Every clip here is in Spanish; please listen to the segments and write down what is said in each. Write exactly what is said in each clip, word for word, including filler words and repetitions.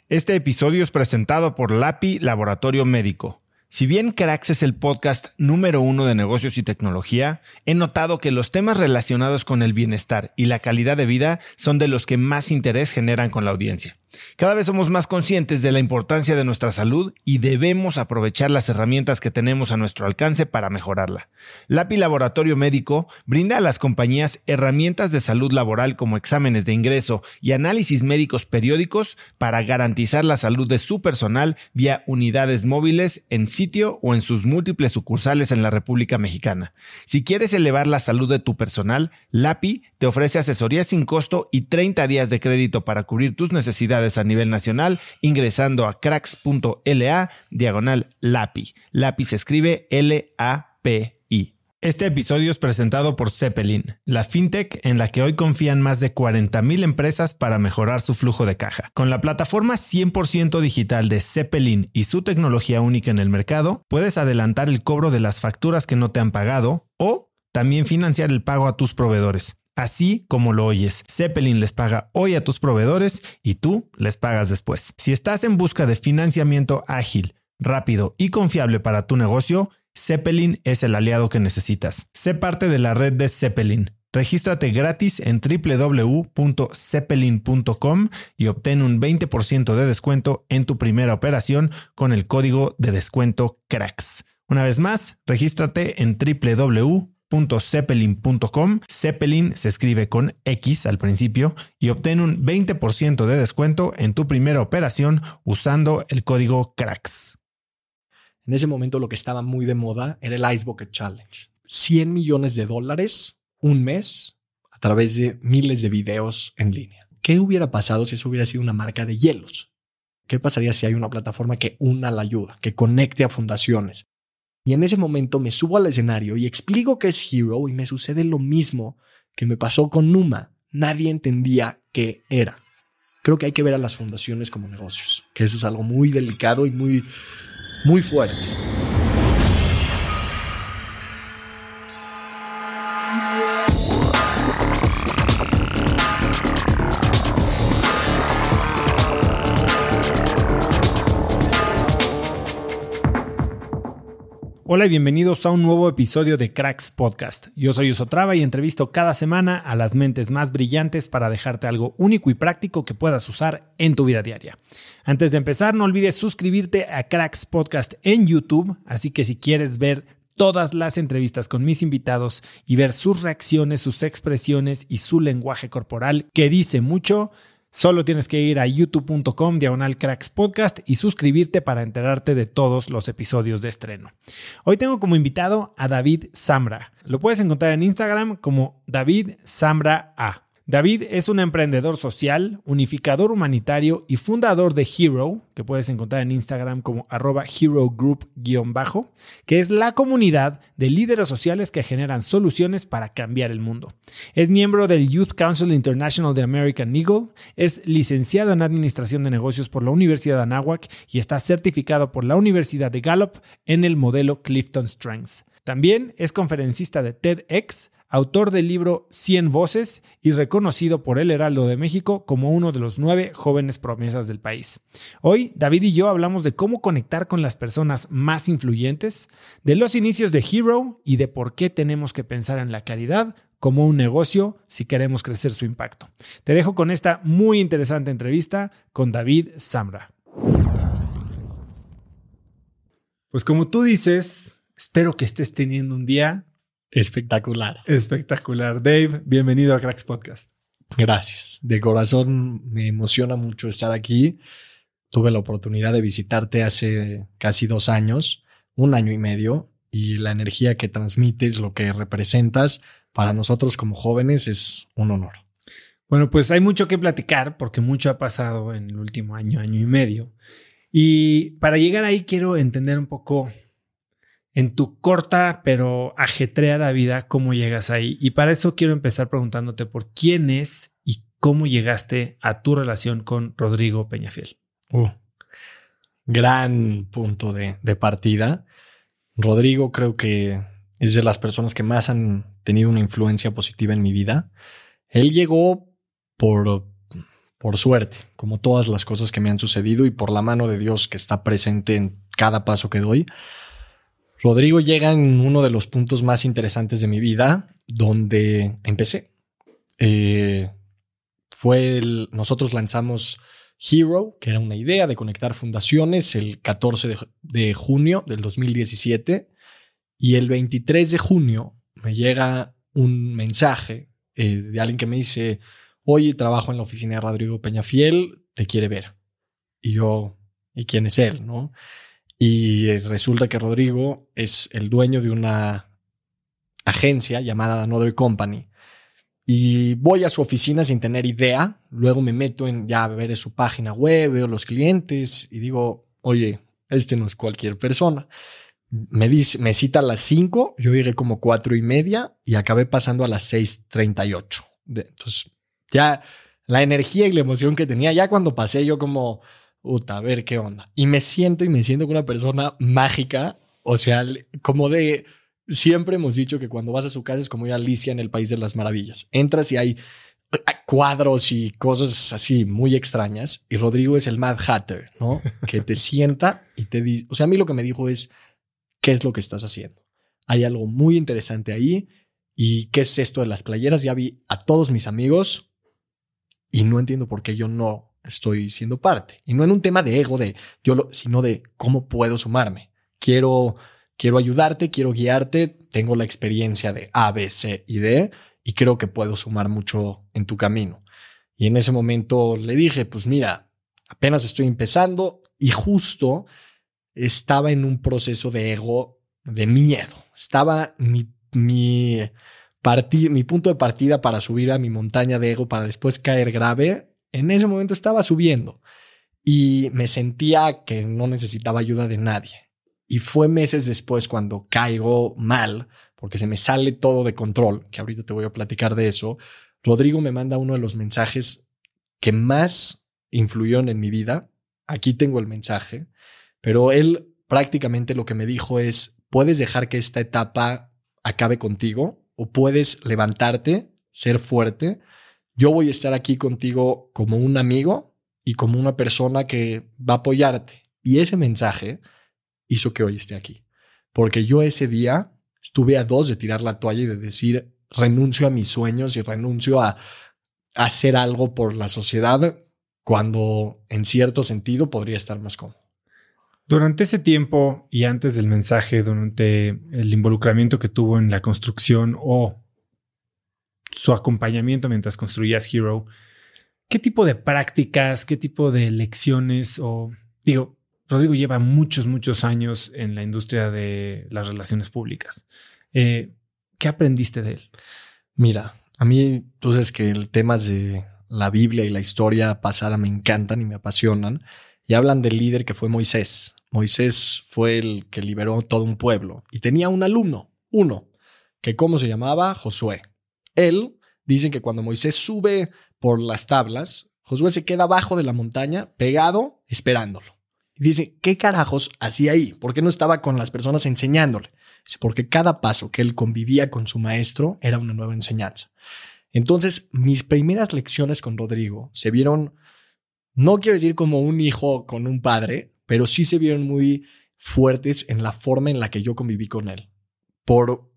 Este episodio es presentado por Lapi Laboratorio Médico. Si bien Cracks es el podcast número uno de negocios y tecnología, he notado que los temas relacionados con el bienestar y la calidad de vida son de los que más interés generan con la audiencia. Cada vez somos más conscientes de la importancia de nuestra salud y debemos aprovechar las herramientas que tenemos a nuestro alcance para mejorarla. Lapi Laboratorio Médico brinda a las compañías herramientas de salud laboral como exámenes de ingreso y análisis médicos periódicos para garantizar la salud de su personal vía unidades móviles en sitio o en sus múltiples sucursales en la República Mexicana. Si quieres elevar la salud de tu personal, Lapi te ofrece asesoría sin costo y treinta días de crédito para cubrir tus necesidades a nivel nacional ingresando a cracks.la diagonal Lapi. Lapi se escribe L A P I. Este episodio es presentado por Zeppelin, la fintech en la que hoy confían más de cuarenta mil empresas para mejorar su flujo de caja. Con la plataforma cien por ciento digital de Zeppelin y su tecnología única en el mercado, puedes adelantar el cobro de las facturas que no te han pagado o también financiar el pago a tus proveedores. Así como lo oyes, Zeppelin les paga hoy a tus proveedores y tú les pagas después. Si estás en busca de financiamiento ágil, rápido y confiable para tu negocio, Zeppelin es el aliado que necesitas. Sé parte de la red de Zeppelin. Regístrate gratis en doble u doble u doble u punto zeppelin punto com y obtén un veinte por ciento de descuento en tu primera operación con el código de descuento CRACKS. Una vez más, regístrate en doble u doble u doble u punto zeppelin punto com. Zeppelin se escribe con X al principio y obtén un veinte por ciento de descuento en tu primera operación usando el código CRACKS. En ese momento lo que estaba muy de moda era el Ice Bucket Challenge. cien millones de dólares, un mes, a través de miles de videos en línea. ¿Qué hubiera pasado si eso hubiera sido una marca de hielos? ¿Qué pasaría si hay una plataforma que una la ayuda, que conecte a fundaciones? Y en ese momento me subo al escenario y explico qué es Hero y me sucede lo mismo que me pasó con Numa. Nadie entendía qué era. Creo que hay que ver a las fundaciones como negocios, que eso es algo muy delicado y muy, muy fuerte. Hola y bienvenidos a un nuevo episodio de Cracks Podcast. Yo soy Usotrava y entrevisto cada semana a las mentes más brillantes para dejarte algo único y práctico que puedas usar en tu vida diaria. Antes de empezar, no olvides suscribirte a Cracks Podcast en YouTube, así que si quieres ver todas las entrevistas con mis invitados y ver sus reacciones, sus expresiones y su lenguaje corporal, que dice mucho, solo tienes que ir a youtube punto com diagonal cracks podcast y suscribirte para enterarte de todos los episodios de estreno. Hoy tengo como invitado a David Zambra. Lo puedes encontrar en Instagram como David Zambra A. David es un emprendedor social, unificador humanitario y fundador de Hero, que puedes encontrar en Instagram como arroba Hero Group guión bajo, que es la comunidad de líderes sociales que generan soluciones para cambiar el mundo. Es miembro del Youth Council International de American Eagle, es licenciado en Administración de Negocios por la Universidad de Anáhuac y está certificado por la Universidad de Gallup en el modelo Clifton Strengths. También es conferencista de TEDx, autor del libro cien voces y reconocido por El Heraldo de México como uno de los nueve jóvenes promesas del país. Hoy, David y yo hablamos de cómo conectar con las personas más influyentes, de los inicios de Hero y de por qué tenemos que pensar en la caridad como un negocio si queremos crecer su impacto. Te dejo con esta muy interesante entrevista con David Zambra. Pues como tú dices, espero que estés teniendo un día Espectacular. Espectacular. Dave, bienvenido a Cracks Podcast. Gracias. De corazón me emociona mucho estar aquí. Tuve la oportunidad de visitarte hace casi dos años, un año y medio, y la energía que transmites, lo que representas, para nosotros como jóvenes es un honor. Bueno, pues hay mucho que platicar porque mucho ha pasado en el último año, año y medio. Y para llegar ahí quiero entender un poco en tu corta pero ajetreada vida, ¿cómo llegas ahí? Y para eso quiero empezar preguntándote por quién es y cómo llegaste a tu relación con Rodrigo Peñafiel. Uh, gran punto de, de partida. Rodrigo creo que es de las personas que más han tenido una influencia positiva en mi vida. Él llegó por, por suerte, como todas las cosas que me han sucedido y por la mano de Dios que está presente en cada paso que doy, Rodrigo llega en uno de los puntos más interesantes de mi vida, donde empecé. Eh, fue el, nosotros lanzamos Hero, que era una idea de conectar fundaciones, el catorce de, de junio del dos mil diecisiete, y el veintitrés de junio me llega un mensaje eh, de alguien que me dice: oye, trabajo en la oficina de Rodrigo Peñafiel, te quiere ver. Y yo, ¿y quién es él, no? Y resulta que Rodrigo es el dueño de una agencia llamada Another Company. Y voy a su oficina sin tener idea. Luego me meto en ya a ver su página web, veo los clientes y digo, oye, este no es cualquier persona. Me dice, me cita a las cinco, yo llegué como cuatro y media y acabé pasando a las seis treinta y ocho. Entonces, ya la energía y la emoción que tenía, ya cuando pasé yo como, puta, a ver qué onda. Y me siento y me siento con una persona mágica, o sea, como de... Siempre hemos dicho que cuando vas a su casa es como ir a Alicia en el País de las Maravillas. Entras y hay cuadros y cosas así muy extrañas. Y Rodrigo es el Mad Hatter, ¿no? Que te sienta y te dice... O sea, a mí lo que me dijo es, ¿qué es lo que estás haciendo? Hay algo muy interesante ahí. ¿Y qué es esto de las playeras? Ya vi a todos mis amigos y no entiendo por qué yo no estoy siendo parte. Y no en un tema de ego, de yo lo, sino de cómo puedo sumarme. Quiero... Quiero ayudarte, quiero guiarte, tengo la experiencia de A, B, C y D y creo que puedo sumar mucho en tu camino. Y en ese momento le dije, pues mira, apenas estoy empezando y justo estaba en un proceso de ego, de miedo. Estaba mi, mi, partid, mi punto de partida para subir a mi montaña de ego para después caer grave. En ese momento estaba subiendo y me sentía que no necesitaba ayuda de nadie. Y fue meses después cuando caigo mal, porque se me sale todo de control, que ahorita te voy a platicar de eso. Rodrigo me manda uno de los mensajes que más influyeron en mi vida. Aquí tengo el mensaje, pero él prácticamente lo que me dijo es, puedes dejar que esta etapa acabe contigo o puedes levantarte, ser fuerte. Yo voy a estar aquí contigo como un amigo y como una persona que va a apoyarte. Y ese mensaje hizo que hoy esté aquí. Porque yo ese día estuve a dos de tirar la toalla y de decir, renuncio a mis sueños y renuncio a, a hacer algo por la sociedad cuando en cierto sentido podría estar más cómodo. Durante ese tiempo y antes del mensaje, durante el involucramiento que tuvo en la construcción o su acompañamiento mientras construías Hero, ¿qué tipo de prácticas, qué tipo de lecciones o, digo, Rodrigo lleva muchos, muchos años en la industria de las relaciones públicas. Eh, ¿Qué aprendiste de él? Mira, a mí, tú sabes que el temas de la Biblia y la historia pasada me encantan y me apasionan. Y hablan del líder que fue Moisés. Moisés fue el que liberó todo un pueblo. Y tenía un alumno, uno, que ¿cómo se llamaba? Josué. Él, dicen que cuando Moisés sube por las tablas, Josué se queda abajo de la montaña, pegado, esperándolo. Y dice, ¿qué carajos hacía ahí? ¿Por qué no estaba con las personas enseñándole? Dice, porque cada paso que él convivía con su maestro era una nueva enseñanza. Entonces, mis primeras lecciones con Rodrigo se vieron, no quiero decir como un hijo con un padre, pero sí se vieron muy fuertes en la forma en la que yo conviví con él. Por,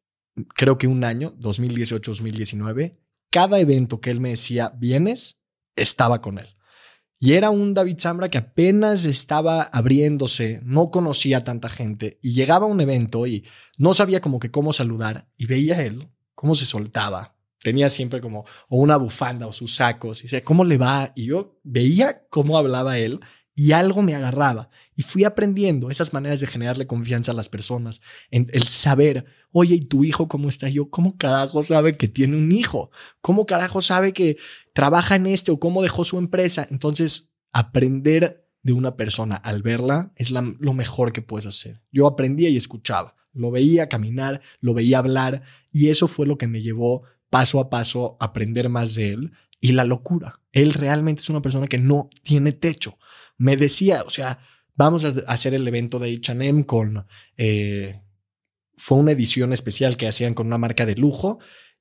creo que un año, dos mil dieciocho, dos mil diecinueve, cada evento que él me decía, ¿vienes? Estaba con él. Y era un David Zambra que apenas estaba abriéndose, no conocía a tanta gente y llegaba a un evento y no sabía como que cómo saludar y veía a él cómo se soltaba. Tenía siempre como o una bufanda o sus sacos y decía, ¿cómo le va? Y yo veía cómo hablaba él y algo me agarraba y fui aprendiendo esas maneras de generarle confianza a las personas, en el saber, oye, ¿y tu hijo cómo está? Yo, ¿cómo carajo sabe que tiene un hijo? ¿Cómo carajo sabe que trabaja en este o cómo dejó su empresa? Entonces, aprender de una persona al verla es la, lo mejor que puedes hacer. Yo aprendía y escuchaba, lo veía caminar, lo veía hablar y eso fue lo que me llevó paso a paso a aprender más de él y la locura. Él realmente es una persona que no tiene techo. Me decía, o sea, vamos a hacer el evento de H and M con... Eh, fue una edición especial que hacían con una marca de lujo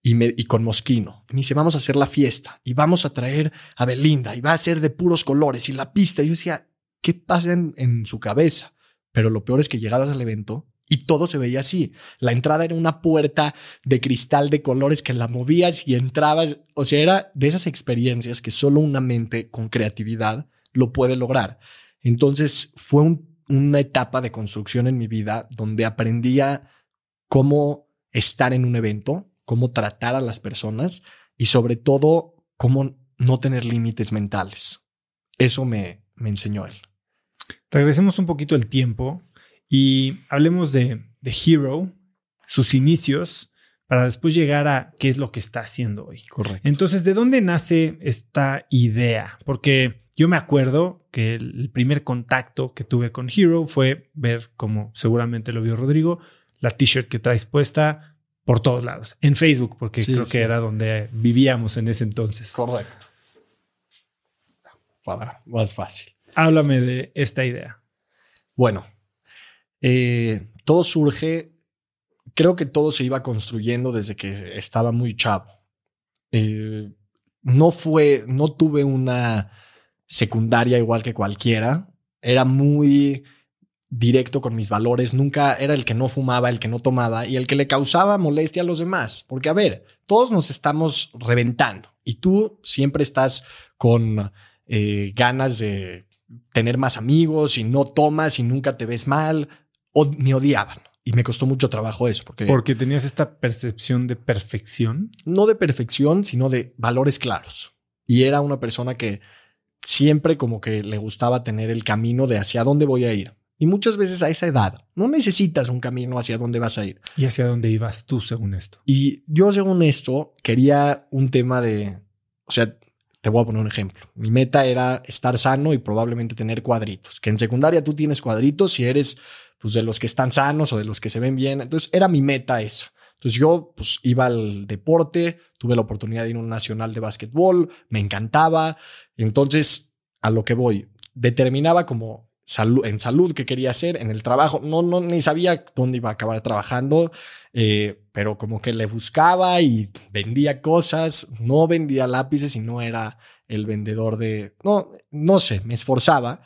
y, me, y con Moschino. Y me dice, vamos a hacer la fiesta y vamos a traer a Belinda y va a ser de puros colores y la pista. Y yo decía, ¿qué pasa en, en su cabeza? Pero lo peor es que llegabas al evento y todo se veía así. La entrada era una puerta de cristal de colores que la movías y entrabas. O sea, era de esas experiencias que solo una mente con creatividad lo puede lograr. Entonces fue un, una etapa de construcción en mi vida donde aprendía cómo estar en un evento, cómo tratar a las personas y sobre todo cómo no tener límites mentales. Eso me, me enseñó él. Regresemos un poquito el tiempo y hablemos de, de Hero, sus inicios, para después llegar a qué es lo que está haciendo hoy. Correcto. Entonces, ¿de dónde nace esta idea? Porque yo me acuerdo que el primer contacto que tuve con Hero fue ver, como seguramente lo vio Rodrigo, la t-shirt que traes puesta por todos lados. En Facebook, porque sí, creo sí. que era donde vivíamos en ese entonces. Correcto. Para más fácil. Háblame de esta idea. Bueno, eh, todo surge, creo que todo se iba construyendo desde que estaba muy chavo. Eh, no fue, no tuve una secundaria igual que cualquiera. Era muy directo con mis valores. Nunca era el que no fumaba, el que no tomaba y el que le causaba molestia a los demás. Porque, a ver, todos nos estamos reventando y tú siempre estás con eh, ganas de tener más amigos y no tomas y nunca te ves mal. O, me odiaban y me costó mucho trabajo eso. Porque, porque tenías esta percepción de perfección. No de perfección, sino de valores claros. Y era una persona que siempre como que le gustaba tener el camino de hacia dónde voy a ir. Y muchas veces a esa edad no necesitas un camino hacia dónde vas a ir. ¿Y hacia dónde ibas tú según esto? Y yo según esto quería un tema de, o sea, te voy a poner un ejemplo. Mi meta era estar sano y probablemente tener cuadritos. Que en secundaria tú tienes cuadritos si eres pues, de los que están sanos o de los que se ven bien. Entonces era mi meta esa. Entonces yo pues iba al deporte, tuve la oportunidad de ir a un nacional de básquetbol, me encantaba. Entonces a lo que voy, determinaba como salud, en salud qué quería hacer, en el trabajo, no, no ni sabía dónde iba a acabar trabajando, eh, pero como que le buscaba y vendía cosas, no vendía lápices y no era el vendedor de, no, no sé, me esforzaba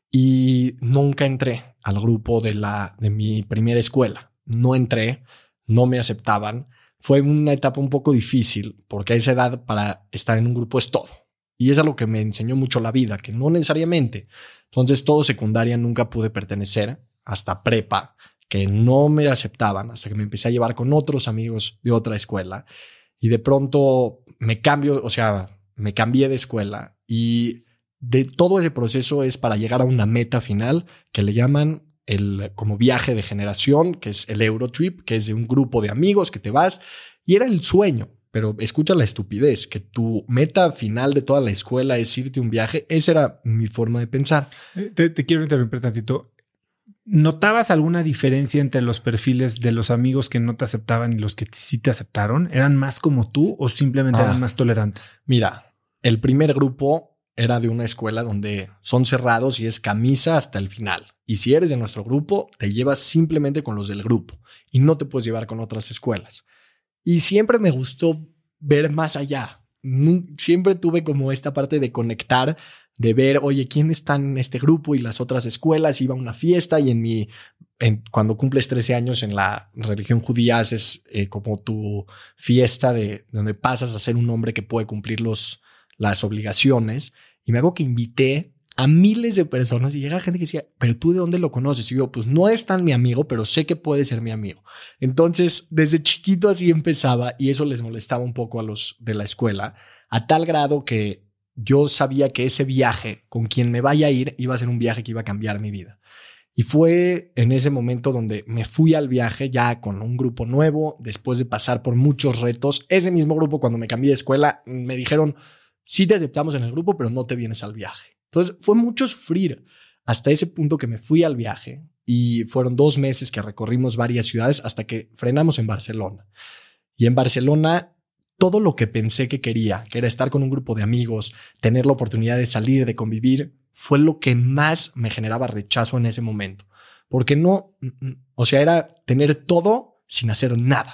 y nunca entré al grupo de la, de mi primera escuela. No entré. No me aceptaban. Fue una etapa un poco difícil porque a esa edad para estar en un grupo es todo. Y es algo que me enseñó mucho la vida, que no necesariamente. Entonces todo secundaria nunca pude pertenecer hasta prepa, que no me aceptaban hasta que me empecé a llevar con otros amigos de otra escuela. Y de pronto me cambio, o sea, me cambié de escuela y de todo ese proceso es para llegar a una meta final que le llaman el como viaje de generación, que es el Eurotrip, que es de un grupo de amigos que te vas y era el sueño. Pero escucha la estupidez, que tu meta final de toda la escuela es irte a un viaje. Esa era mi forma de pensar. Te, te quiero interrumpir tantito. ¿Notabas alguna diferencia entre los perfiles de los amigos que no te aceptaban y los que sí te aceptaron? ¿Eran más como tú o simplemente ah, eran más tolerantes? Mira, el primer grupo era de una escuela donde son cerrados y es camisa hasta el final. Y si eres de nuestro grupo, te llevas simplemente con los del grupo y no te puedes llevar con otras escuelas. Y siempre me gustó ver más allá. Siempre tuve como esta parte de conectar, de ver, oye, ¿quién está en este grupo y las otras escuelas? Iba a una fiesta y en mi, en, cuando cumples trece años en la religión judía haces eh, como tu fiesta de donde pasas a ser un hombre que puede cumplir los, las obligaciones. Y me hago que invité a miles de personas y llega gente que decía, pero ¿tú de dónde lo conoces? Y yo, pues no es tan mi amigo, pero sé que puede ser mi amigo. Entonces, desde chiquito así empezaba y eso les molestaba un poco a los de la escuela, a tal grado que yo sabía que ese viaje con quien me vaya a ir iba a ser un viaje que iba a cambiar mi vida. Y fue en ese momento donde me fui al viaje ya con un grupo nuevo, después de pasar por muchos retos. Ese mismo grupo, cuando me cambié de escuela, me dijeron, sí te aceptamos en el grupo, pero no te vienes al viaje. Entonces fue mucho sufrir hasta ese punto que me fui al viaje y fueron dos meses que recorrimos varias ciudades hasta que frenamos en Barcelona. Y en Barcelona todo lo que pensé que quería, que era estar con un grupo de amigos, tener la oportunidad de salir, de convivir, fue lo que más me generaba rechazo en ese momento. Porque no, o sea, era tener todo sin hacer nada.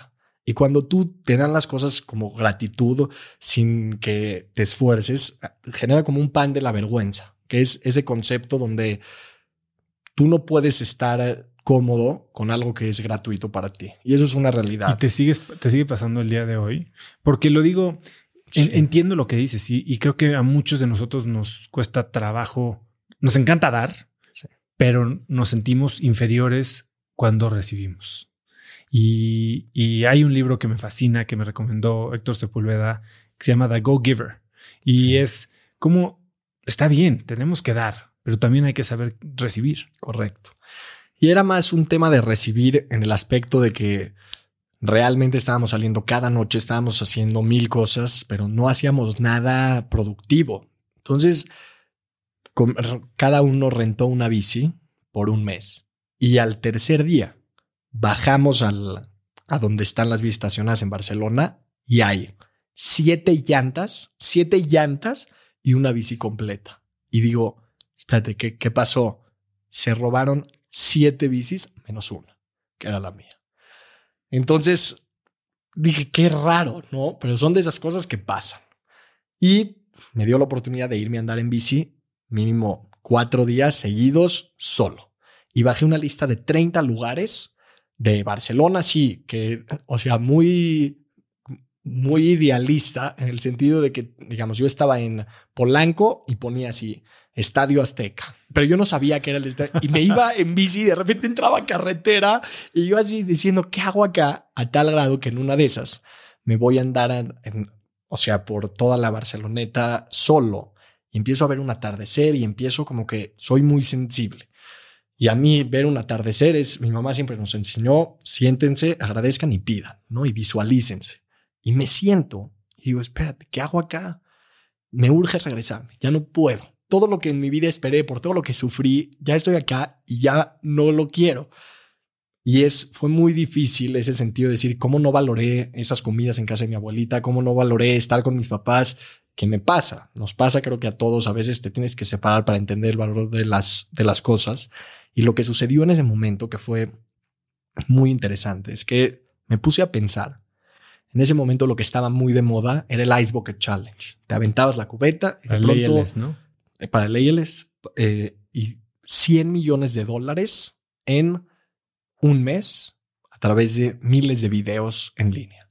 Y cuando tú te dan las cosas como gratitud sin que te esfuerces, genera como un pan de la vergüenza, que es ese concepto donde tú no puedes estar cómodo con algo que es gratuito para ti. Y eso es una realidad. Y te sigues, te sigue pasando el día de hoy. Porque lo digo, sí. en, entiendo lo que dices y, y creo que a muchos de nosotros nos cuesta trabajo. Nos encanta dar, sí. pero nos sentimos inferiores cuando recibimos. Y, y hay un libro que me fascina, que me recomendó Héctor Sepúlveda, que se llama The Go Giver. Y mm. es como, está bien, tenemos que dar, pero también hay que saber recibir. Correcto. Y era más un tema de recibir en el aspecto de que realmente estábamos saliendo cada noche, estábamos haciendo mil cosas, pero no hacíamos nada productivo. Entonces, cada uno rentó una bici por un mes. Y al tercer día bajamos al, a donde están las bicis estacionadas en Barcelona y hay siete llantas, siete llantas y una bici completa. Y digo, espérate, ¿qué, qué pasó? Se robaron siete bicis menos una, que era la mía. Entonces dije, qué raro, ¿no? Pero son de esas cosas que pasan. Y me dio la oportunidad de irme a andar en bici mínimo cuatro días seguidos solo. Y bajé una lista de treinta lugares de Barcelona, sí, que, o sea, muy, muy idealista en el sentido de que, digamos, yo estaba en Polanco y ponía así, Estadio Azteca, pero yo no sabía que era el estadio y me iba en bici y de repente entraba a carretera y yo así diciendo, ¿qué hago acá? A tal grado que en una de esas me voy a andar, en, en, o sea, por toda la Barceloneta solo y empiezo a ver un atardecer y empiezo como que soy muy sensible. Y a mí ver un atardecer es, mi mamá siempre nos enseñó, siéntense, agradezcan y pidan, ¿no? Y visualícense. Y me siento y digo, espérate, ¿qué hago acá? Me urge regresarme, ya no puedo. Todo lo que en mi vida esperé, por todo lo que sufrí, ya estoy acá y ya no lo quiero. Y es, fue muy difícil ese sentido de decir, ¿cómo no valoré esas comidas en casa de mi abuelita? ¿Cómo no valoré estar con mis papás? ¿Qué me pasa? Nos pasa, creo que a todos, a veces te tienes que separar para entender el valor de las, de las cosas. Y lo que sucedió en ese momento, que fue muy interesante, es que me puse a pensar. En ese momento lo que estaba muy de moda era el Ice Bucket Challenge. Te aventabas la cubeta y de para pronto... el A L S, ¿no? Para el A L S. Eh, y cien millones de dólares en un mes a través de miles de videos en línea.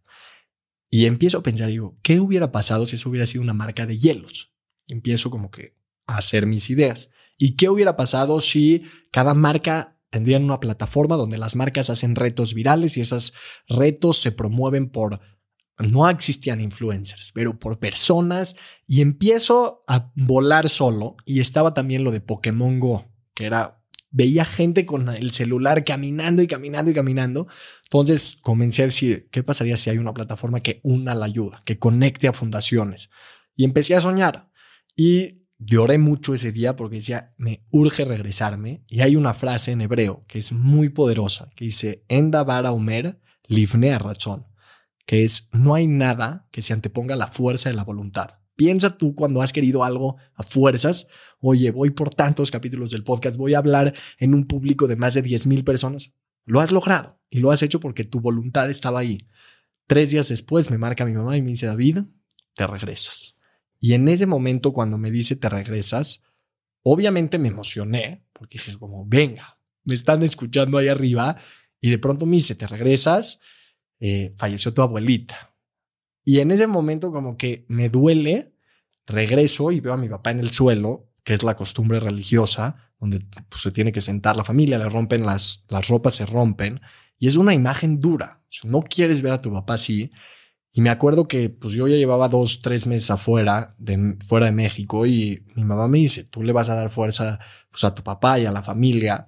Y empiezo a pensar, digo, ¿qué hubiera pasado si eso hubiera sido una marca de hielos? Y empiezo como que a hacer mis ideas. ¿Y qué hubiera pasado si cada marca tendría una plataforma donde las marcas hacen retos virales y esos retos se promueven por, no existían influencers, pero por personas? Y empiezo a volar solo y estaba también lo de Pokémon Go, que era, veía gente con el celular caminando y caminando y caminando. Entonces comencé a decir, ¿qué pasaría si hay una plataforma que una la ayuda, que conecte a fundaciones? Y empecé a soñar y lloré mucho ese día porque decía, me urge regresarme. Y hay una frase en hebreo que es muy poderosa, que dice, En davar haomer lifnei haratzon, que es, no hay nada que se anteponga a la fuerza de la voluntad. Piensa tú cuando has querido algo a fuerzas. Oye, voy por tantos capítulos del podcast, voy a hablar en un público de más de diez mil personas. Lo has logrado y lo has hecho porque tu voluntad estaba ahí. Tres días después me marca mi mamá y me dice, David, te regresas. Y en ese momento, cuando me dice te regresas, obviamente me emocioné porque dije como, venga, me están escuchando ahí arriba. Y de pronto me dice, te regresas, eh, falleció tu abuelita. Y en ese momento como que me duele, regreso y veo a mi papá en el suelo, que es la costumbre religiosa, donde pues, se tiene que sentar la familia, le rompen las, las ropas, se rompen. Y es una imagen dura. O sea, no quieres ver a tu papá así. Y me acuerdo que pues yo ya llevaba dos, tres meses afuera de, fuera de México y mi mamá me dice, tú le vas a dar fuerza pues, a tu papá y a la familia.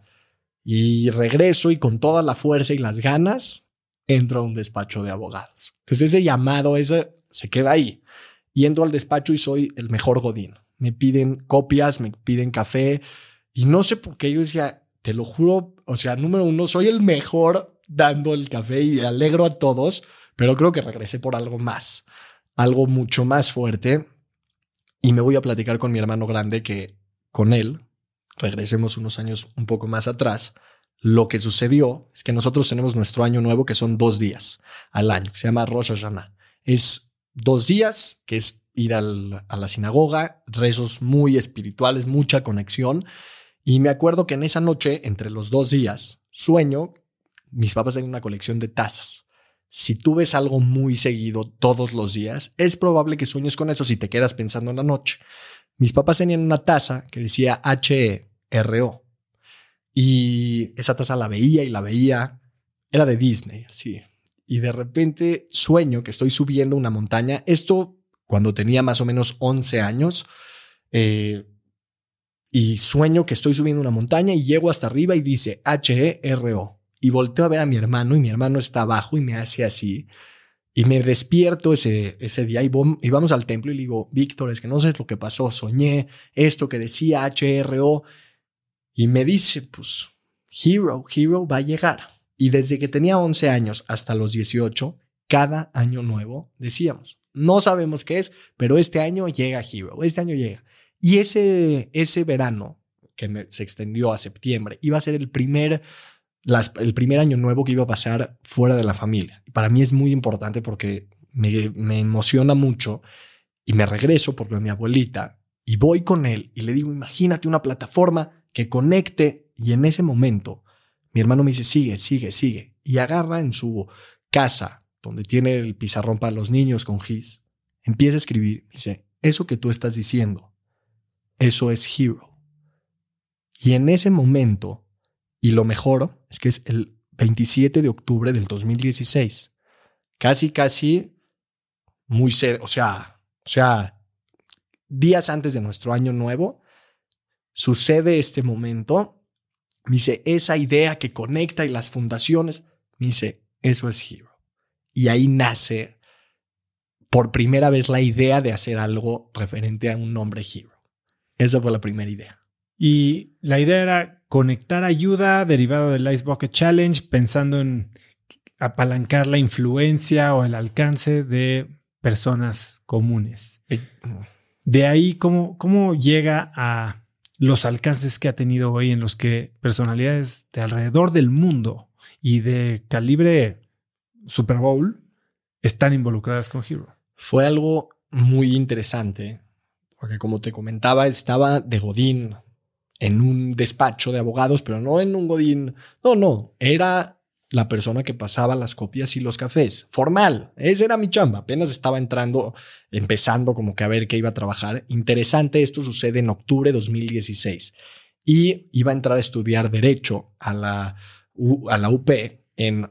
Y regreso y con toda la fuerza y las ganas entro a un despacho de abogados. Entonces ese llamado ese se queda ahí. Y entro al despacho y soy el mejor godín. Me piden copias, me piden café y no sé por qué yo decía, te lo juro, o sea, número uno, soy el mejor dando el café y alegro a todos. Pero creo que regresé por algo más, algo mucho más fuerte. Y me voy a platicar con mi hermano grande que con él, regresemos unos años un poco más atrás, Lo que sucedió es que nosotros tenemos nuestro año nuevo, que son dos días al año, que se llama Rosh Hashanah. Es dos días, que es ir al, a la sinagoga, rezos muy espirituales, mucha conexión. Y me acuerdo que en esa noche, entre los dos días, sueño, mis papás tienen una colección de tazas. Si tú ves algo muy seguido todos los días, es probable que sueñes con eso si te quedas pensando en la noche. Mis papás tenían una taza que decía H E R O. Y esa taza la veía y la veía. Era de Disney, así. Y de repente sueño que estoy subiendo una montaña. Esto cuando tenía más o menos once años. Eh, y sueño que estoy subiendo una montaña y llego hasta arriba y dice H E R O. Y volteo a ver a mi hermano y mi hermano está abajo y me hace así. Y me despierto ese, ese día y, bom, y vamos al templo y le digo, Víctor, es que no sabes lo que pasó. Soñé esto que decía H E R O. Y me dice, pues, Hero, Hero va a llegar. Y desde que tenía once años hasta los dieciocho, cada año nuevo decíamos, no sabemos qué es, pero este año llega Hero, este año llega. Y ese, ese verano, que me, se extendió a septiembre, iba a ser el primer, las, el primer año nuevo que iba a pasar fuera de la familia. Y para mí es muy importante porque me, me emociona mucho y me regreso por mi abuelita y voy con él y le digo, imagínate una plataforma que conecte. Y en ese momento mi hermano me dice, sigue, sigue, sigue. Y agarra en su casa, donde tiene el pizarrón para los niños con gis, empieza a escribir. Dice, eso que tú estás diciendo, eso es Hero. Y en ese momento, y lo mejor es que es el veintisiete de octubre del dos mil dieciséis. Casi, casi muy cerca, o sea, o sea, días antes de nuestro año nuevo, sucede este momento. Me dice, esa idea que conecta y las fundaciones, me dice, eso es Hero. Y ahí nace por primera vez la idea de hacer algo referente a un nombre Hero. Esa fue la primera idea. Y la idea era conectar ayuda derivado del Ice Bucket Challenge, pensando en apalancar la influencia o el alcance de personas comunes. De ahí, ¿cómo, cómo llega a los alcances que ha tenido hoy, en los que personalidades de alrededor del mundo y de calibre Super Bowl están involucradas con Hero? Fue algo muy interesante, porque como te comentaba, estaba de godín en un despacho de abogados, pero no en un godín. No, no, era la persona que pasaba las copias y los cafés. Formal, esa era mi chamba. Apenas estaba entrando, empezando como que a ver qué iba a trabajar. Interesante, esto sucede en octubre de dos mil dieciséis. Y iba a entrar a estudiar Derecho a la, U, a la U P en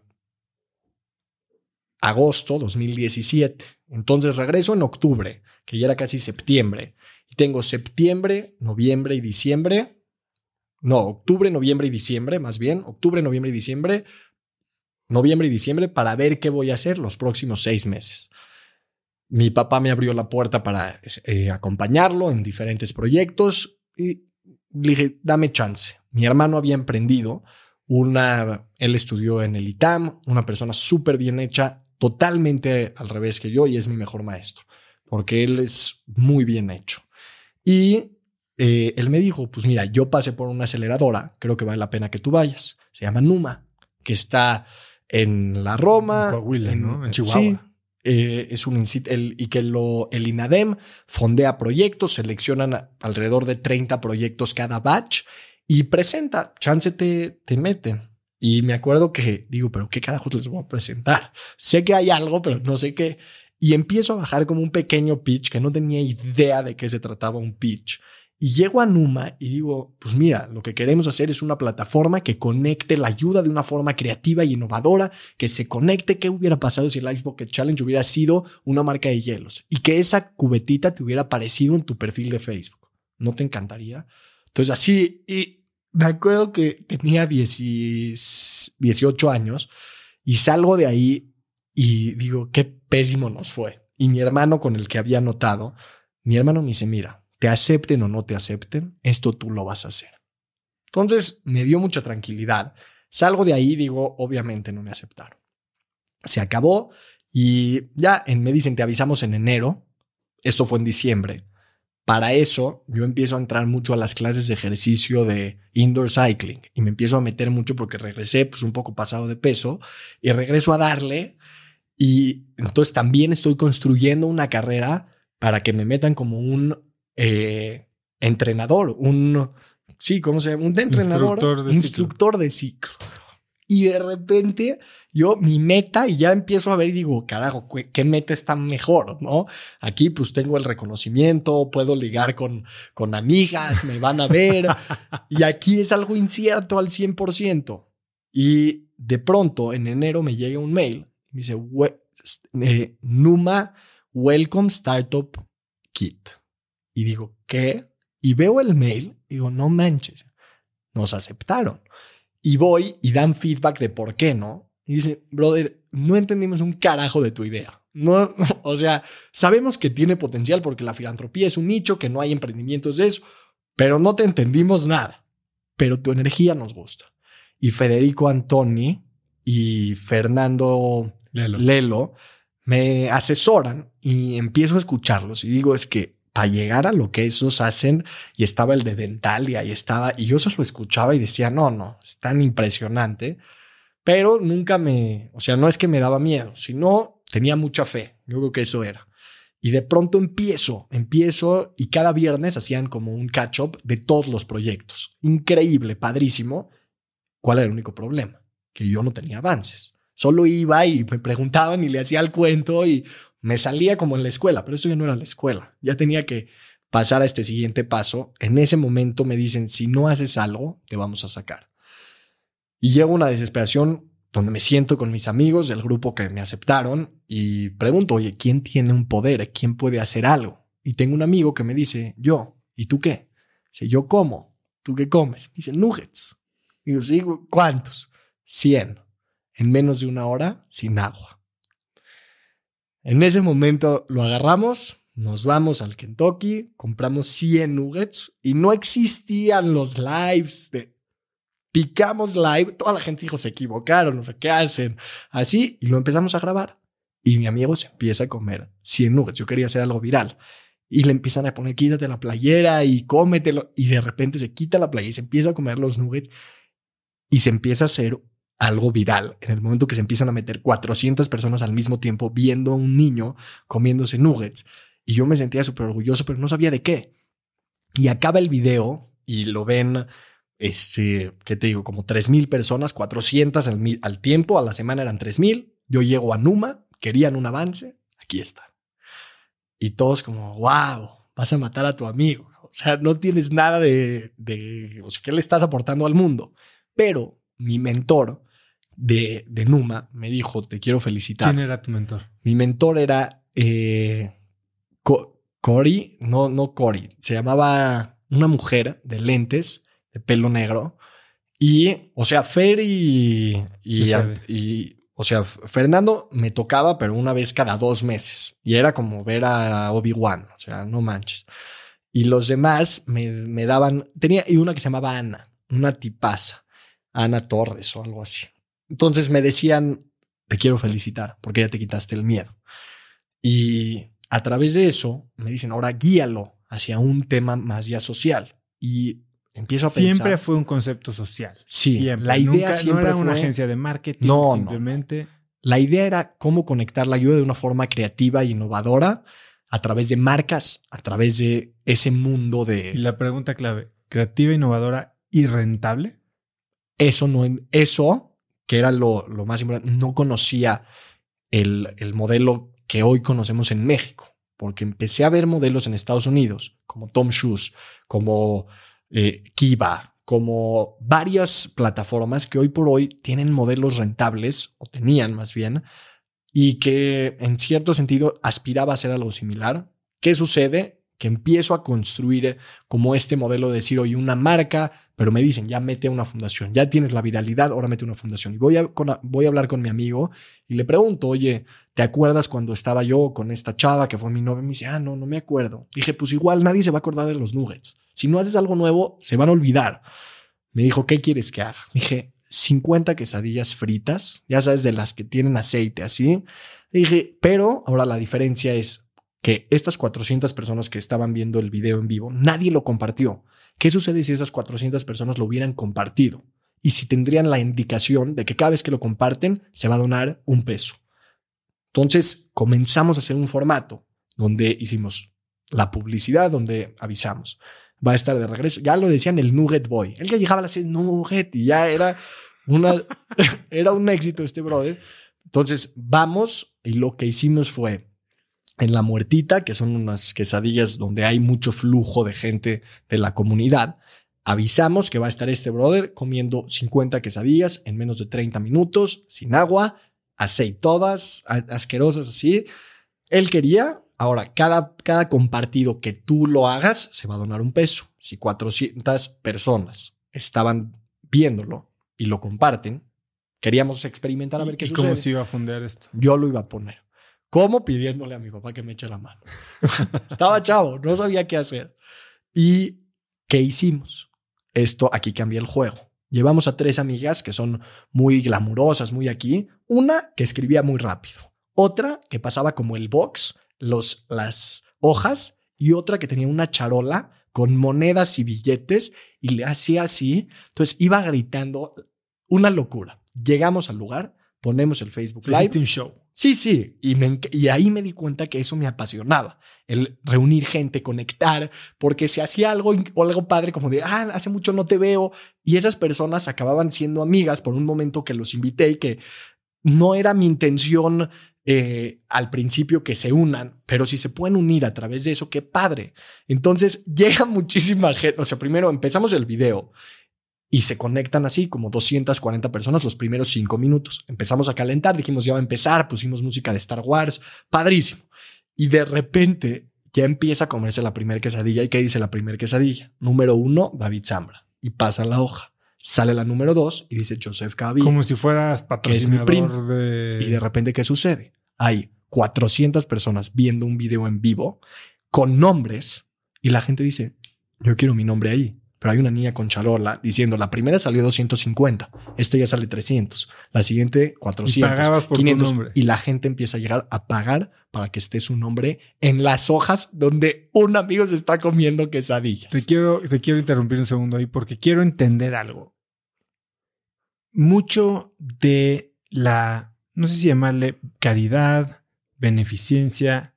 agosto de dos mil diecisiete. Entonces regreso en octubre, que ya era casi septiembre. Y tengo septiembre, noviembre y diciembre. No, octubre, noviembre y diciembre, más bien. Octubre, noviembre y diciembre. Noviembre y diciembre para ver qué voy a hacer los próximos seis meses. Mi papá me abrió la puerta para eh, acompañarlo en diferentes proyectos y le dije, dame chance. Mi hermano había emprendido una, él estudió en el I T A M, una persona súper bien hecha, totalmente al revés que yo, y es mi mejor maestro, porque él es muy bien hecho. Y eh, él me dijo, pues mira, yo pasé por una aceleradora, creo que vale la pena que tú vayas. Se llama Numa, que está en la Roma, en Coahuila, en, ¿no? En Chihuahua. Sí, eh, es un el, y que lo, el INADEM fondea proyectos, seleccionan a, alrededor de treinta proyectos cada batch y presenta, chance te, te meten. Y me acuerdo que digo, pero ¿qué carajos les voy a presentar? Sé que hay algo, pero no sé qué. Y empiezo a bajar como un pequeño pitch que no tenía idea de qué se trataba un pitch. Y llego a Numa y digo, pues mira, lo que queremos hacer es una plataforma que conecte la ayuda de una forma creativa y innovadora, que se conecte. ¿Qué hubiera pasado si el Ice Bucket Challenge hubiera sido una marca de hielos? Y que esa cubetita te hubiera aparecido en tu perfil de Facebook. ¿No te encantaría? Entonces así, y me acuerdo que tenía dieciocho años y salgo de ahí y digo, qué pésimo nos fue. Y mi hermano con el que había anotado, mi hermano me dice, mira, te acepten o no te acepten, esto tú lo vas a hacer. Entonces me dio mucha tranquilidad. Salgo de ahí y digo, obviamente no me aceptaron. Se acabó y ya en, me dicen, te avisamos en enero. Esto fue en diciembre. Para eso, yo empiezo a entrar mucho a las clases de ejercicio de indoor cycling y me empiezo a meter mucho porque regresé pues un poco pasado de peso y regreso a darle. Y entonces también estoy construyendo una carrera para que me metan como un eh, entrenador, un, sí, ¿cómo se llama? Un entrenador, instructor de instructor de ciclo. Y de repente yo mi meta y ya empiezo a ver y digo, carajo, ¿qué, qué meta está mejor? ¿No? Aquí pues tengo el reconocimiento, puedo ligar con, con amigas, me van a ver. Y aquí es algo incierto al cien por ciento. Y de pronto en enero me llega un mail. Me dice, eh, Numa Welcome Startup Kit. Y digo, ¿qué? Y veo el mail y digo, no manches, nos aceptaron. Y voy y dan feedback de por qué, ¿no? Y dice, brother, no entendimos un carajo de tu idea. No, o sea, sabemos que tiene potencial porque la filantropía es un nicho, que no hay emprendimientos de eso, pero no te entendimos nada. Pero tu energía nos gusta. Y Federico Antoni y Fernando Lelo, Lelo me asesoran y empiezo a escucharlos y digo, es que para llegar a lo que esos hacen, y estaba el de Dentalia y estaba, y yo se lo escuchaba y decía, no, no, es tan impresionante, pero nunca me, o sea, no es que me daba miedo, sino tenía mucha fe. Yo creo que eso era. Y de pronto empiezo, empiezo y cada viernes hacían como un catch up de todos los proyectos. Increíble, padrísimo. ¿Cuál era el único problema? Que yo no tenía avances. Solo iba y me preguntaban y le hacía el cuento y me salía como en la escuela, pero esto ya no era la escuela. Ya tenía que pasar a este siguiente paso. En ese momento me dicen, si no haces algo, te vamos a sacar. Y llego a una desesperación donde me siento con mis amigos del grupo que me aceptaron y pregunto, oye, ¿quién tiene un poder? ¿Quién puede hacer algo? Y tengo un amigo que me dice, yo. ¿Y tú qué? Dice, yo como. ¿Tú qué comes? Dice, nuggets. Digo, sí, ¿cuántos? cien. En menos de una hora, sin agua. En ese momento lo agarramos, nos vamos al Kentucky, compramos cien nuggets y no existían los lives de picamos live. Toda la gente dijo, se equivocaron, no sé qué hacen. Así, y lo empezamos a grabar. Y mi amigo se empieza a comer cien nuggets. Yo quería hacer algo viral. Y le empiezan a poner, quítate la playera y cómetelo. Y de repente se quita la playera y se empieza a comer los nuggets. Y se empieza a hacer algo viral. En el momento que se empiezan a meter cuatrocientas personas al mismo tiempo viendo a un niño comiéndose nuggets. Y yo me sentía súper orgulloso, pero no sabía de qué. Y acaba el video y lo ven, este, ¿qué te digo? Como tres mil personas, cuatrocientas al, al tiempo. A la semana eran tres mil. Yo llego a Numa, querían un avance. Aquí está. Y todos como, wow, vas a matar a tu amigo. O sea, no tienes nada de, de o sea, ¿qué le estás aportando al mundo? Pero mi mentor de, de Numa me dijo, te quiero felicitar. ¿Quién era tu mentor? Mi mentor era eh, Co- Cory, no, no Cory, se llamaba una mujer de lentes, de pelo negro. Y, o sea, Fer y, y, y o sea, Fernando me tocaba, pero una vez cada dos meses. Y era como ver a Obi-Wan, o sea, no manches. Y los demás me, me daban, tenía y una que se llamaba Ana, una tipaza. Ana Torres o algo así. Entonces me decían, te quiero felicitar porque ya te quitaste el miedo. Y a través de eso me dicen, ahora guíalo hacia un tema más ya social. Y empiezo a siempre pensar. Siempre fue un concepto social. Sí, siempre. La idea Nunca, siempre no era fue, una agencia de marketing, no, simplemente. No. La idea era cómo conectar la ayuda de una forma creativa e innovadora a través de marcas, a través de ese mundo de... Y la pregunta clave, ¿creativa, innovadora y rentable? Eso no, eso que era lo, lo más importante, no conocía el, el modelo que hoy conocemos en México, porque empecé a ver modelos en Estados Unidos, como Tom Shoes, como eh, Kiva, como varias plataformas que hoy por hoy tienen modelos rentables, o tenían más bien, y que en cierto sentido aspiraba a hacer algo similar. ¿Qué sucede? Que empiezo a construir como este modelo de decir, oye, una marca, pero me dicen, ya mete una fundación, ya tienes la viralidad, ahora mete una fundación. Y voy a, con, voy a hablar con mi amigo y le pregunto, oye, ¿te acuerdas cuando estaba yo con esta chava que fue mi novia? Me dice, ah, no, no me acuerdo. Dije, pues igual nadie se va a acordar de los nuggets. Si no haces algo nuevo, se van a olvidar. Me dijo, ¿qué quieres que haga? Dije, cincuenta quesadillas fritas, ya sabes, de las que tienen aceite así. Dije, pero ahora la diferencia es, que estas cuatrocientas personas que estaban viendo el video en vivo, nadie lo compartió. ¿Qué sucede si esas cuatrocientas personas lo hubieran compartido? Y si tendrían la indicación de que cada vez que lo comparten se va a donar un peso. Entonces comenzamos a hacer un formato donde hicimos la publicidad, donde avisamos. Va a estar de regreso. Ya lo decían el Nugget Boy. Él ya llegaba a decir Nugget y ya era, una, era un éxito este brother. Entonces vamos y lo que hicimos fue en La Muertita, que son unas quesadillas donde hay mucho flujo de gente de la comunidad. Avisamos que va a estar este brother comiendo cincuenta quesadillas en menos de treinta minutos, sin agua, aceitodas, asquerosas así. Él quería, ahora, cada, cada compartido que tú lo hagas, se va a donar un peso. Si cuatrocientas personas estaban viéndolo y lo comparten, queríamos experimentar a ver qué ¿Y sucede. cómo se iba a fundear esto? Yo lo iba a poner. ¿Cómo? Pidiéndole a mi papá que me eche la mano. Estaba chavo, no sabía qué hacer. ¿Y qué hicimos? Esto aquí cambia el juego. Llevamos a tres amigas que son muy glamurosas, muy aquí. Una que escribía muy rápido. Otra que pasaba como el box, los, las hojas. Y otra que tenía una charola con monedas y billetes y le hacía así. Entonces iba gritando, una locura. Llegamos al lugar, ponemos el Facebook Live. Hiciste un show. Sí, sí, y, me, y ahí me di cuenta que eso me apasionaba, el reunir gente, conectar, porque se hacía algo, o algo padre como de, ah, hace mucho no te veo, y esas personas acababan siendo amigas por un momento que los invité y que no era mi intención eh, al principio que se unan, pero si se pueden unir a través de eso, qué padre. Entonces llega muchísima gente, o sea, primero empezamos el video y se conectan así como doscientas cuarenta personas los primeros cinco minutos. Empezamos a calentar, dijimos ya va a empezar, pusimos música de Star Wars, padrísimo. Y de repente ya empieza a comerse la primera quesadilla. ¿Y qué dice la primera quesadilla? Número uno, David Zambra. Y pasa la hoja. Sale la número dos y dice Joseph Cabi. Como si fueras patrocinador que es mi primo. de... Y de repente, ¿qué sucede? Hay cuatrocientas personas viendo un video en vivo con nombres y la gente dice, yo quiero mi nombre ahí. Pero hay una niña con charola diciendo, la primera salió doscientos cincuenta, esta ya sale trescientos, la siguiente cuatrocientos, y pagabas por quinientos, tu nombre. Y la gente empieza a llegar a pagar para que esté su nombre en las hojas donde un amigo se está comiendo quesadillas. Te quiero, te quiero interrumpir un segundo ahí porque quiero entender algo. Mucho de la, no sé si llamarle caridad, beneficencia,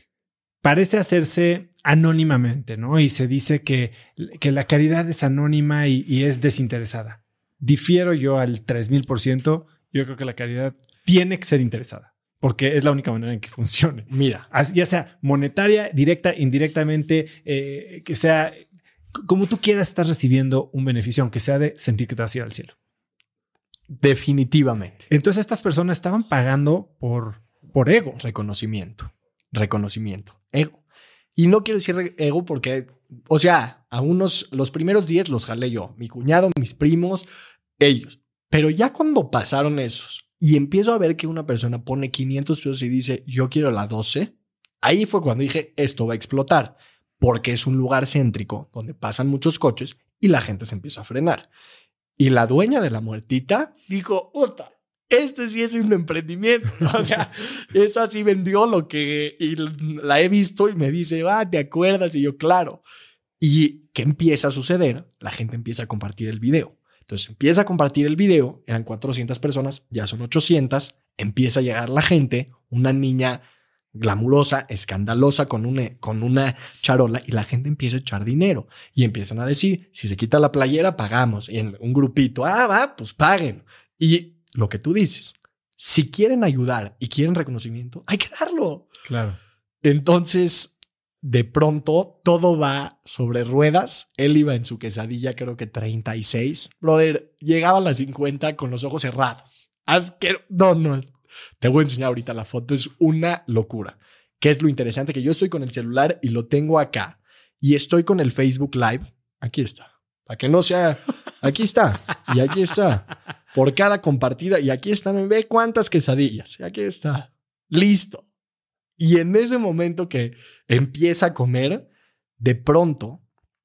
parece hacerse anónimamente, ¿no? Y se dice que, que la caridad es anónima y, y es desinteresada. Difiero yo al tres mil por ciento. Yo creo que la caridad tiene que ser interesada porque es la única manera en que funcione. Mira, ya sea monetaria, directa, indirectamente, eh, que sea como tú quieras, estás recibiendo un beneficio, aunque sea de sentir que te vas a ir al cielo. Definitivamente. Entonces estas personas estaban pagando por, por ego. Reconocimiento. Reconocimiento. Ego. Y no quiero decir ego porque, o sea, a unos, los primeros diez los jalé yo, mi cuñado, mis primos, ellos. Pero ya cuando pasaron esos y empiezo a ver que una persona pone quinientos pesos y dice, yo quiero la doce, ahí fue cuando dije, esto va a explotar, porque es un lugar céntrico donde pasan muchos coches y la gente se empieza a frenar. Y la dueña de La Muertita dijo, puta, este sí es un emprendimiento. O sea, esa sí vendió lo que... Y la he visto y me dice, ah, ¿te acuerdas? Y yo, claro. ¿Y qué empieza a suceder? La gente empieza a compartir el video. Entonces empieza a compartir el video. Eran cuatrocientas personas, ya son ochocientas. Empieza a llegar la gente. Una niña glamurosa, escandalosa, con una, con una charola. Y la gente empieza a echar dinero. Y empiezan a decir, si se quita la playera, pagamos. Y en un grupito, ah, va, pues paguen. Y... lo que tú dices, si quieren ayudar y quieren reconocimiento, hay que darlo. Claro. Entonces, de pronto, todo va sobre ruedas. Él iba en su quesadilla, creo que treinta y seis. Brother, llegaba a las cincuenta con los ojos cerrados. Asquero. No, no. Te voy a enseñar ahorita la foto. Es una locura. ¿Qué es lo interesante? Que yo estoy con el celular y lo tengo acá. Y estoy con el Facebook Live. Aquí está. Para que no sea... Aquí está. Y aquí está. Por cada compartida. Y aquí está. Me ve cuántas quesadillas. Y aquí está. Listo. Y en ese momento que empieza a comer, de pronto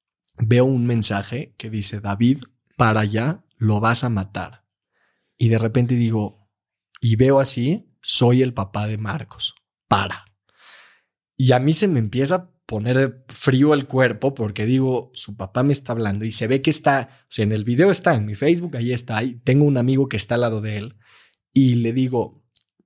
veo un mensaje que dice, David, para allá lo vas a matar. Y de repente digo, y veo así, soy el papá de Marcos. Para. Y a mí se me empieza a poner frío el cuerpo porque digo, su papá me está hablando y se ve que está, o sea, en el video está, en mi Facebook, ahí está, ahí tengo un amigo que está al lado de él y le digo,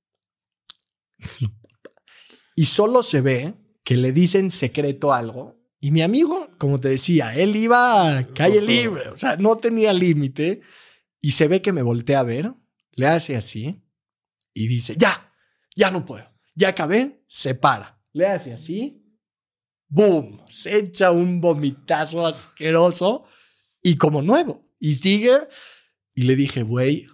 y solo se ve que le dicen secreto algo y mi amigo, como te decía, él iba a calle libre, o sea, no tenía límite y se ve que me voltea a ver, le hace así y dice, ya, ya no puedo, ya acabé, se para, le hace así. ¡Boom! Se echa un vomitazo asqueroso y como nuevo. Y sigue. Y le dije, güey,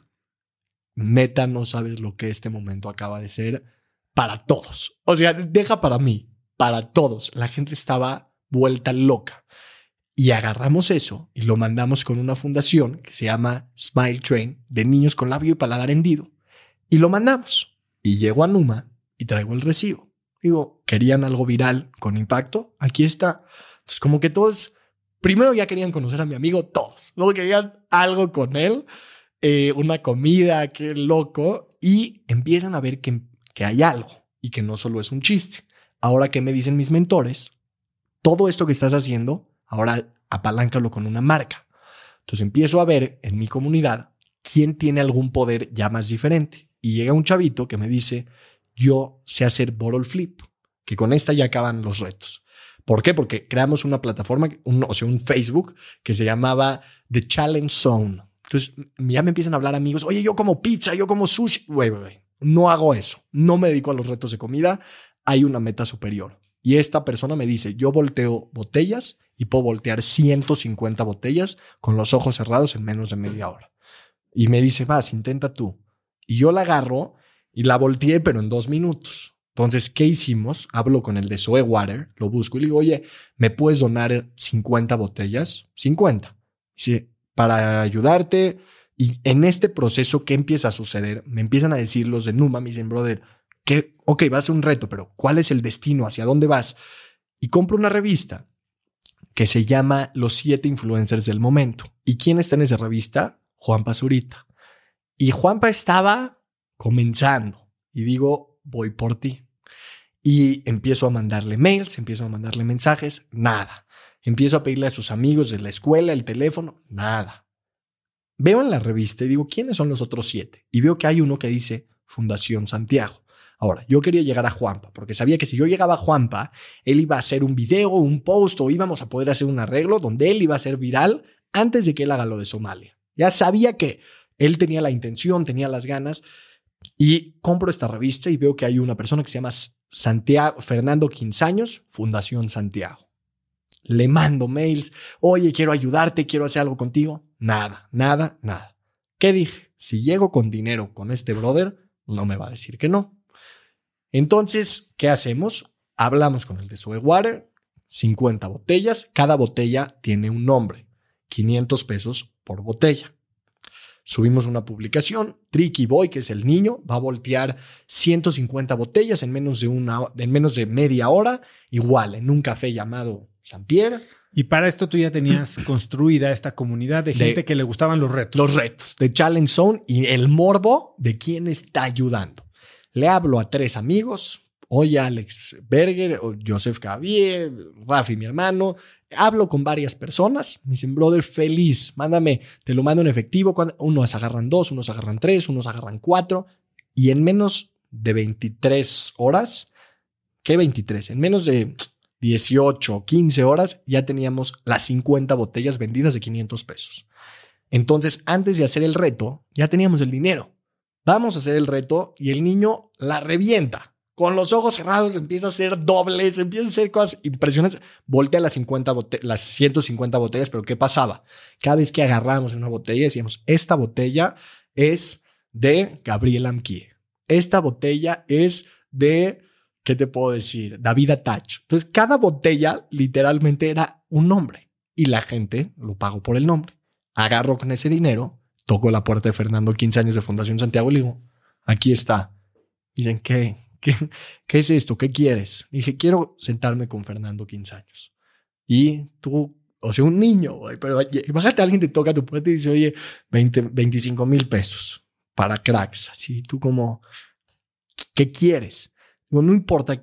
neta, no sabes lo que este momento acaba de ser para todos. O sea, deja para mí, para todos. La gente estaba vuelta loca. Y agarramos eso y lo mandamos con una fundación que se llama Smile Train de niños con labio y paladar hendido. Y lo mandamos. Y llego a Numa y traigo el recibo. Digo, querían algo viral con impacto. Aquí está. Entonces, como que todos, primero ya querían conocer a mi amigo, todos. Luego querían algo con él, eh, una comida, qué loco. Y empiezan a ver que, que hay algo y que no solo es un chiste. Ahora, ¿qué me dicen mis mentores? Todo esto que estás haciendo, ahora apaláncalo con una marca. Entonces empiezo a ver en mi comunidad quién tiene algún poder ya más diferente. Y llega un chavito que me dice, yo sé hacer bottle flip, que con esta ya acaban los retos. ¿Por qué? Porque creamos una plataforma, un, o sea, un Facebook que se llamaba The Challenge Zone. Entonces ya me empiezan a hablar amigos, oye, yo como pizza, yo como sushi. Güey, güey, güey, no hago eso. No me dedico a los retos de comida. Hay una meta superior. Y esta persona me dice, yo volteo botellas y puedo voltear ciento cincuenta botellas con los ojos cerrados en menos de media hora. Y me dice, vas, intenta tú. Y yo la agarro y la volteé, pero en dos minutos. Entonces, ¿qué hicimos? Hablo con el de Zoe Water, lo busco y le digo, oye, ¿me puedes donar cincuenta botellas? cincuenta. Dice, para ayudarte. Y en este proceso, ¿qué empieza a suceder? Me empiezan a decir los de Numa, me dicen, brother, que, ok, va a ser un reto, pero ¿cuál es el destino? ¿Hacia dónde vas? Y compro una revista que se llama Los siete influencers del momento. ¿Y quién está en esa revista? Juanpa Zurita. Y Juanpa estaba comenzando y digo, voy por ti. Y empiezo a mandarle mails, empiezo a mandarle mensajes, nada. Empiezo a pedirle a sus amigos de la escuela el teléfono, nada. Veo en la revista y digo, ¿quiénes son los otros siete? Y veo que hay uno que dice Fundación Santiago. Ahora, yo quería llegar a Juanpa porque sabía que si yo llegaba a Juanpa, él iba a hacer un video, un post o íbamos a poder hacer un arreglo donde él iba a ser viral antes de que él haga lo de Somalia. Ya sabía que él tenía la intención, tenía las ganas. Y compro esta revista y veo que hay una persona que se llama Santiago, Fernando quince años, Fundación Santiago. Le mando mails, oye, quiero ayudarte, quiero hacer algo contigo. Nada, nada, nada. ¿Qué dije? Si llego con dinero con este brother, no me va a decir que no. Entonces, ¿qué hacemos? Hablamos con el de Zoe Water, cincuenta botellas, cada botella tiene un nombre, quinientos pesos por botella. Subimos una publicación, Tricky Boy, que es el niño, va a voltear ciento cincuenta botellas en menos de, una, en menos de media hora, igual en un café llamado San Pierre. Y para esto tú ya tenías construida esta comunidad de gente de, que le gustaban los retos. Los retos de Challenge Zone y el morbo de quién está ayudando. Le hablo a tres amigos, oye, Alex Berger, Joseph Javier, Rafi, mi hermano. Hablo con varias personas. Me dicen, brother, feliz, mándame, te lo mando en efectivo. Unos agarran dos, unos agarran tres, unos agarran cuatro. Y en menos de veintitrés horas, ¿qué veintitrés? En menos de dieciocho o quince horas ya teníamos las cincuenta botellas vendidas de quinientos pesos. Entonces, antes de hacer el reto, ya teníamos el dinero. Vamos a hacer el reto y el niño la revienta. Con los ojos cerrados empieza a hacer dobles, empieza a hacer cosas impresionantes. Voltea las, cincuenta bote- las ciento cincuenta botellas, pero ¿qué pasaba? Cada vez que agarramos una botella decíamos, esta botella es de Gabriel Amkie. Esta botella es de, ¿qué te puedo decir? David Atach. Entonces, cada botella literalmente era un nombre y la gente lo pagó por el nombre. Agarro con ese dinero, toco la puerta de Fernando, quince años de Fundación Santiago, y le digo, aquí está. Dicen, ¿qué? ¿Qué, ¿Qué es esto? ¿Qué quieres? Dije, quiero sentarme con Fernando, quince años. Y tú, o sea, un niño, güey, pero imagínate, alguien te toca tu puerta y dice, oye, veinte, veinticinco mil pesos para cracks. Así, tú como, ¿qué quieres? Digo, no importa,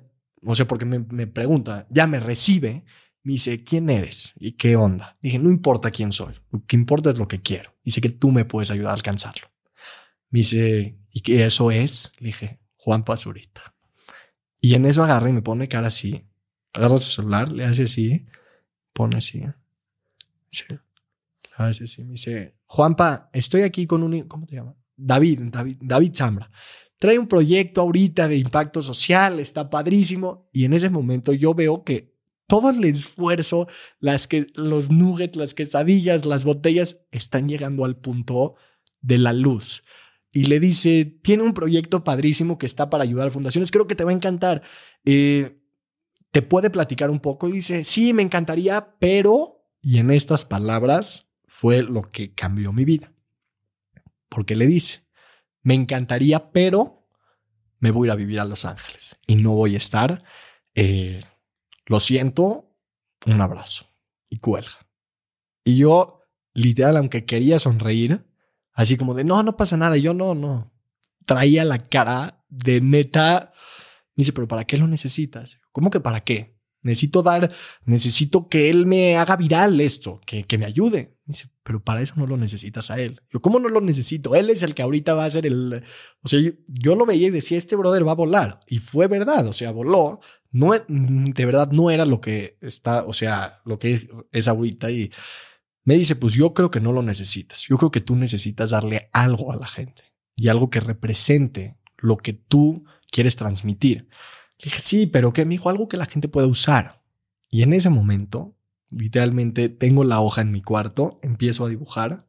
O sea, porque me, me pregunta, ya me recibe, me dice, ¿quién eres? ¿Y qué onda? Dije, no importa quién soy, lo que importa es lo que quiero. Dice que tú me puedes ayudar a alcanzarlo. Me dice, ¿y qué eso es? Le dije, Juanpa Zurita. Y en eso agarra y me pone cara así. Agarra su celular, le hace así, pone así. Sí. Le hace así. Me dice, Juanpa, estoy aquí con un... ¿Cómo te llama? David, David, David Zambra. Trae un proyecto ahorita de impacto social, está padrísimo. Y en ese momento yo veo que todo el esfuerzo, las que, los nuggets, las quesadillas, las botellas, están llegando al punto de la luz. Y le dice, tiene un proyecto padrísimo que está para ayudar a fundaciones. Creo que te va a encantar. Eh, ¿Te puede platicar un poco? Y dice, sí, me encantaría, pero... Y en estas palabras fue lo que cambió mi vida. Porque le dice, me encantaría, pero me voy a ir a vivir a Los Ángeles y no voy a estar. Eh, lo siento, un abrazo. Y cuelga. Y yo, literal, aunque quería sonreír, así como de, no, no pasa nada. Y yo, no, no. Traía la cara de neta. Me dice, ¿pero para qué lo necesitas? ¿Cómo que para qué? Necesito dar, necesito que él me haga viral esto, que, que me ayude. Me dice, pero para eso no lo necesitas a él. Yo, ¿cómo no lo necesito? Él es el que ahorita va a ser el... O sea, yo, yo lo veía y decía, este brother va a volar. Y fue verdad, o sea, voló. No, de verdad no era lo que está, o sea, lo que es, es ahorita. Y me dice, pues yo creo que no lo necesitas. Yo creo que tú necesitas darle algo a la gente y algo que represente lo que tú quieres transmitir. Le dije, sí, pero ¿qué? Me dijo, algo que la gente pueda usar. Y en ese momento, literalmente, tengo la hoja en mi cuarto, empiezo a dibujar.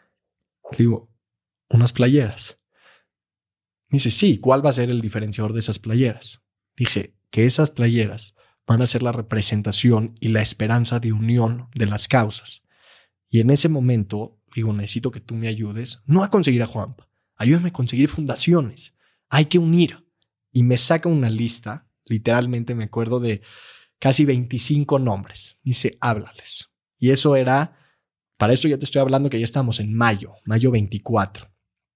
Le digo, unas playeras. Me dice, sí, ¿cuál va a ser el diferenciador de esas playeras? Dije, que esas playeras van a ser la representación y la esperanza de unión de las causas. Y en ese momento, digo, necesito que tú me ayudes, no a conseguir a Juanpa, ayúdame a conseguir fundaciones. Hay que unir. Y me saca una lista, literalmente me acuerdo de casi veinticinco nombres. Dice, háblales. Y eso era, para esto ya te estoy hablando que ya estamos en mayo, mayo veinticuatro.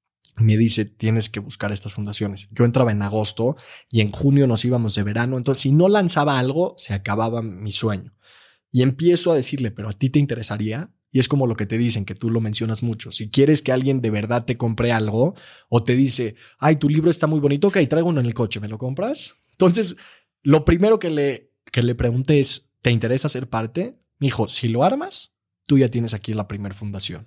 Me dice, tienes que buscar estas fundaciones. Yo entraba en agosto y en junio nos íbamos de verano. Entonces, si no lanzaba algo, se acababa mi sueño. Y empiezo a decirle, ¿pero a ti te interesaría? Y es como lo que te dicen, que tú lo mencionas mucho. Si quieres que alguien de verdad te compre algo o te dice, ay, tu libro está muy bonito, ok, traigo uno en el coche, ¿me lo compras? Entonces, lo primero que le, que le pregunté es, ¿te interesa ser parte? Me dijo, si lo armas, tú ya tienes aquí la primera fundación.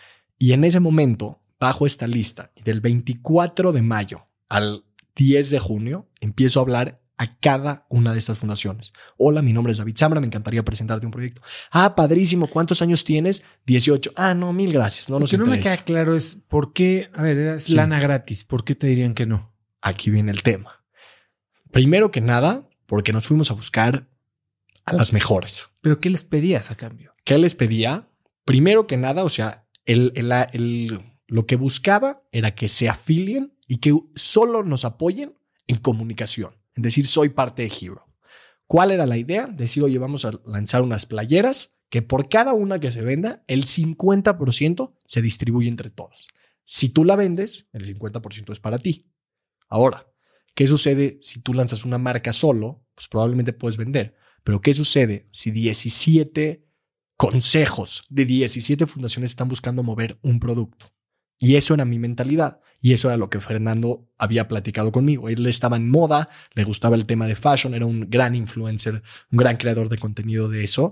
Y en ese momento, bajo esta lista, y del veinticuatro de mayo al diez de junio, empiezo a hablar a cada una de estas fundaciones. Hola, mi nombre es David Zambra, me encantaría presentarte un proyecto. Ah, padrísimo, ¿cuántos años tienes? dieciocho. Ah, no, mil gracias, no nos interesa. Lo que no me queda claro es por qué, a ver, es sí. lana gratis, ¿por qué te dirían que no? Aquí viene el tema. Primero que nada, porque nos fuimos a buscar a las mejores. ¿Pero qué les pedías a cambio? ¿Qué les pedía? Primero que nada, o sea, el, el, el, lo que buscaba era que se afilien y que solo nos apoyen en comunicación. Es decir, soy parte de Hero. ¿Cuál era la idea? Decir, oye, vamos a lanzar unas playeras que por cada una que se venda, el cincuenta por ciento se distribuye entre todas. Si tú la vendes, el cincuenta por ciento es para ti. Ahora, ¿qué sucede si tú lanzas una marca solo? Pues probablemente puedes vender. Pero ¿qué sucede si diecisiete consejos de diecisiete fundaciones están buscando mover un producto? Y eso era mi mentalidad. Y eso era lo que Fernando había platicado conmigo. Él estaba en moda, le gustaba el tema de fashion, era un gran influencer, un gran creador de contenido de eso.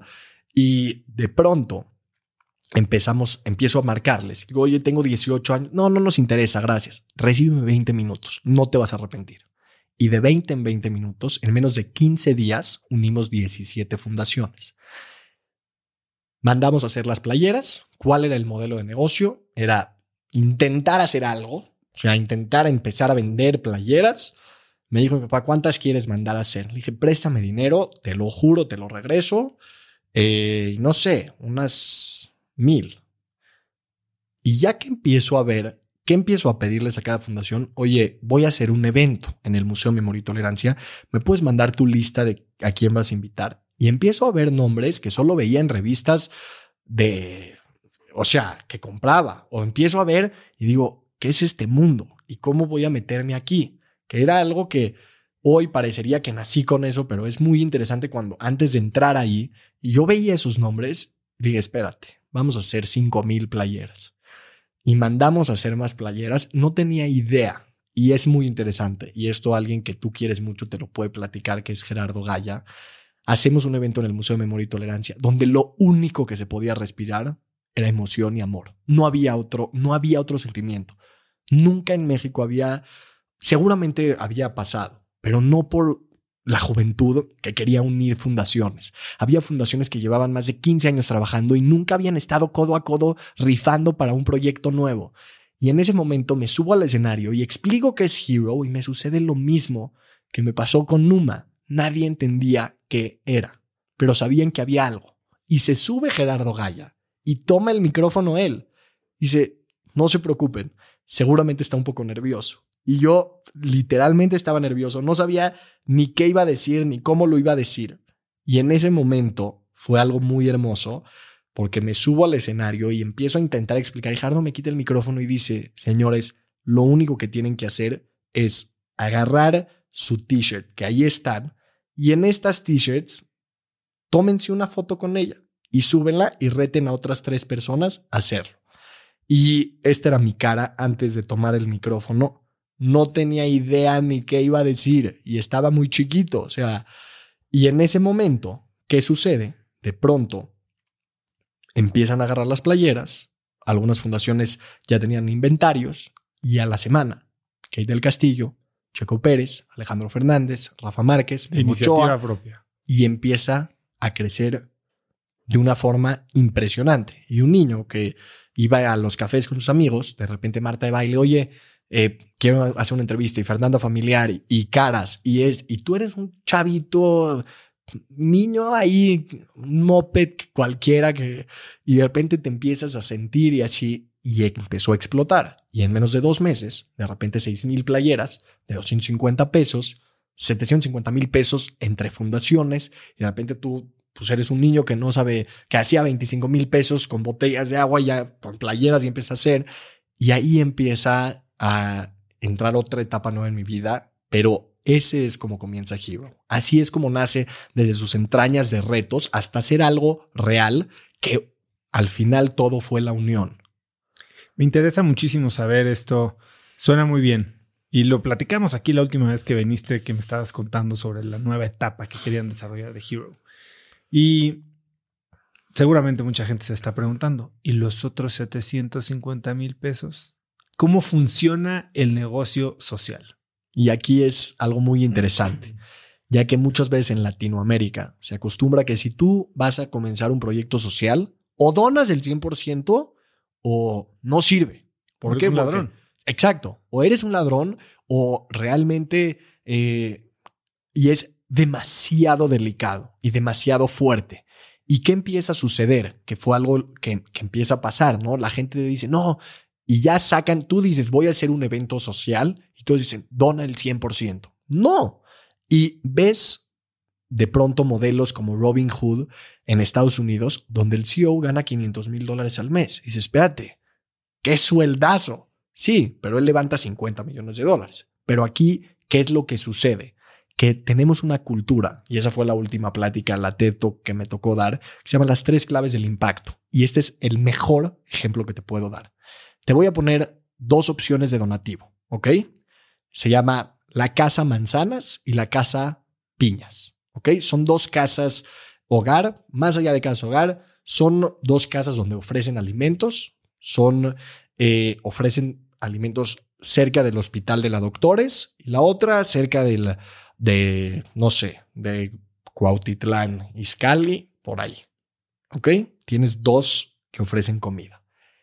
Y de pronto empezamos, empiezo a marcarles. Digo, oye, tengo dieciocho años. No, no nos interesa, gracias. Recíbeme veinte minutos, no te vas a arrepentir. Y de veinte en veinte minutos, en menos de quince días, unimos diecisiete fundaciones. Mandamos a hacer las playeras. ¿Cuál era el modelo de negocio? Era intentar hacer algo, o sea, intentar empezar a vender playeras. Me dijo mi papá, ¿cuántas quieres mandar a hacer? Le dije, préstame dinero, te lo juro, te lo regreso. Eh, no sé, unas mil. Y ya que empiezo a ver, ¿qué empiezo a pedirles a cada fundación? Oye, voy a hacer un evento en el Museo Memoria y Tolerancia. ¿Me puedes mandar tu lista de a quién vas a invitar? Y empiezo a ver nombres que solo veía en revistas de... O sea, que compraba. O empiezo a ver y digo, ¿qué es este mundo? ¿Y cómo voy a meterme aquí? Que era algo que Hoy parecería que nací con eso, pero es muy interesante cuando antes de entrar ahí, y yo veía esos nombres, dije, espérate, vamos a hacer cinco mil playeras. Y mandamos a hacer más playeras. No tenía idea. Y es muy interesante. Y esto alguien que tú quieres mucho te lo puede platicar, que es Gerardo Gaya. Hacemos un evento en el Museo de Memoria y Tolerancia donde lo único que se podía respirar era emoción y amor. No había otro, no había otro sentimiento. Nunca en México había, seguramente había pasado, pero no por la juventud que quería unir fundaciones. Había fundaciones que llevaban más de quince años trabajando y nunca habían estado codo a codo rifando para un proyecto nuevo. Y en ese momento me subo al escenario y explico qué es Hero y me sucede lo mismo que me pasó con Numa. Nadie entendía qué era, pero sabían que había algo. Y se sube Gerardo Gaya y toma el micrófono él. Dice, no se preocupen, seguramente está un poco nervioso. Y yo literalmente estaba nervioso. No sabía ni qué iba a decir, ni cómo lo iba a decir. Y en ese momento fue algo muy hermoso porque me subo al escenario y empiezo a intentar explicar. Y Gerardo me quita el micrófono y dice, señores, lo único que tienen que hacer es agarrar su t-shirt, que ahí están, y en estas t-shirts tómense una foto con ella y súbenla y reten a otras tres personas a hacerlo. Y esta era mi cara antes de tomar el micrófono. No tenía idea ni qué iba a decir y estaba muy chiquito. O sea, y en ese momento, ¿qué sucede? De pronto empiezan a agarrar las playeras. Algunas fundaciones ya tenían inventarios y a la semana, Kate del Castillo, Checo Pérez, Alejandro Fernández, Rafa Márquez, de iniciativa propia. Y empieza a crecer de una forma impresionante. Y un niño que iba a los cafés con sus amigos, de repente Marta de Baile, oye, eh, quiero hacer una entrevista, y Fernanda Familiar y, y Caras, y, es, y tú eres un chavito, niño ahí, un moped cualquiera, que, y de repente te empiezas a sentir y así. Y empezó a explotar. Y en menos de dos meses, de repente seis mil playeras de doscientos cincuenta pesos, setecientos cincuenta mil pesos entre fundaciones. Y de repente tú pues eres un niño que no sabe, que hacía veinticinco mil pesos con botellas de agua, ya con playeras y empieza a hacer. Y ahí empieza a entrar otra etapa nueva en mi vida. Pero ese es como comienza Hero. Así es como nace desde sus entrañas de retos hasta hacer algo real, que al final todo fue la unión. Me interesa muchísimo saber esto. Suena muy bien. Y lo platicamos aquí la última vez que viniste, que me estabas contando sobre la nueva etapa que querían desarrollar de Hero. Y seguramente mucha gente se está preguntando, ¿y los otros setecientos cincuenta mil pesos? ¿Cómo funciona el negocio social? Y aquí es algo muy interesante, ya que muchas veces en Latinoamérica se acostumbra que si tú vas a comenzar un proyecto social, o donas el cien por ciento o no sirve. ¿Por qué? Eres un ladrón. Porque, exacto. O eres un ladrón o realmente... Eh, y es demasiado delicado y demasiado fuerte. ¿Y qué empieza a suceder? Que fue algo que, que empieza a pasar, ¿no? La gente dice, no, y ya sacan, tú dices, voy a hacer un evento social, y todos dicen, dona el cien por ciento. No. Y ves de pronto modelos como Robin Hood en Estados Unidos, donde el C E O gana quinientos mil dólares al mes. Y dices, espérate, qué sueldazo. Sí, pero él levanta cincuenta millones de dólares. Pero aquí, ¿qué es lo que sucede? Que tenemos una cultura, y esa fue la última plática, la TED Talk que me tocó dar, que se llama Las tres claves del impacto. Y este es el mejor ejemplo que te puedo dar. Te voy a poner dos opciones de donativo, ¿ok? Se llama la Casa Manzanas y la Casa Piñas, ¿ok? Son dos casas hogar, más allá de casa hogar, son dos casas donde ofrecen alimentos, son, eh, ofrecen alimentos cerca del hospital de la Doctores y la otra cerca de, la, de no sé, de Cuautitlán, Izcalli, por ahí, ¿ok? Tienes dos que ofrecen comida.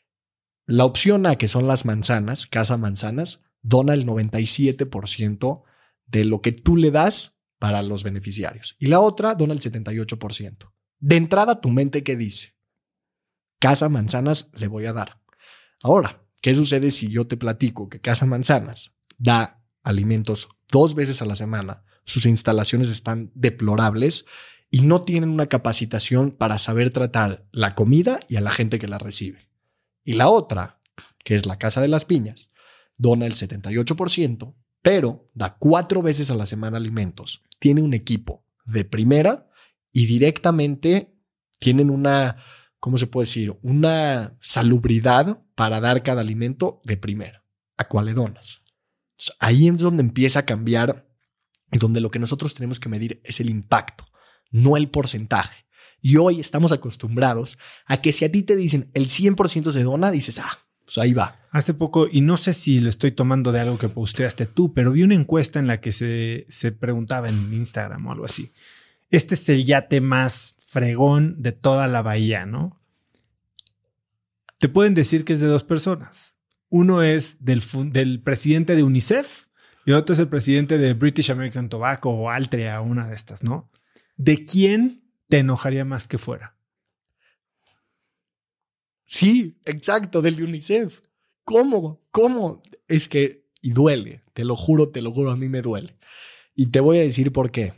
La opción A, que son las manzanas, Casa Manzanas, dona el noventa y siete por ciento de lo que tú le das para los beneficiarios. Y la otra dona el setenta y ocho por ciento. De entrada, tu mente, ¿qué dice? Casa Manzanas le voy a dar. Ahora, ¿qué sucede si yo te platico que Casa Manzanas da alimentos dos veces a la semana? Sus instalaciones están deplorables y no tienen una capacitación para saber tratar la comida y a la gente que la recibe. Y la otra, que es la Casa de las Piñas, dona el setenta y ocho por ciento pero da cuatro veces a la semana alimentos. Tiene un equipo de primera y directamente tienen una, ¿cómo se puede decir? Una salubridad para dar cada alimento de primera. ¿A cuál le donas? Entonces, ahí es donde empieza a cambiar y donde lo que nosotros tenemos que medir es el impacto, no el porcentaje. Y hoy estamos acostumbrados a que si a ti te dicen el cien por ciento se dona, dices, ah, pues ahí va. Hace poco, y no sé si lo estoy tomando de algo que posteaste tú, pero vi una encuesta en la que se, se preguntaba en Instagram o algo así. Este es el yate más fregón de toda la bahía, ¿no? Te pueden decir que es de dos personas. Uno es del, del presidente de UNICEF y el otro es el presidente de British American Tobacco o Altria, una de estas, ¿no? ¿De quién te enojaría más que fuera? Sí, exacto, del UNICEF. ¿Cómo? ¿Cómo? Es que, y duele, te lo juro, te lo juro, a mí me duele. Y te voy a decir por qué.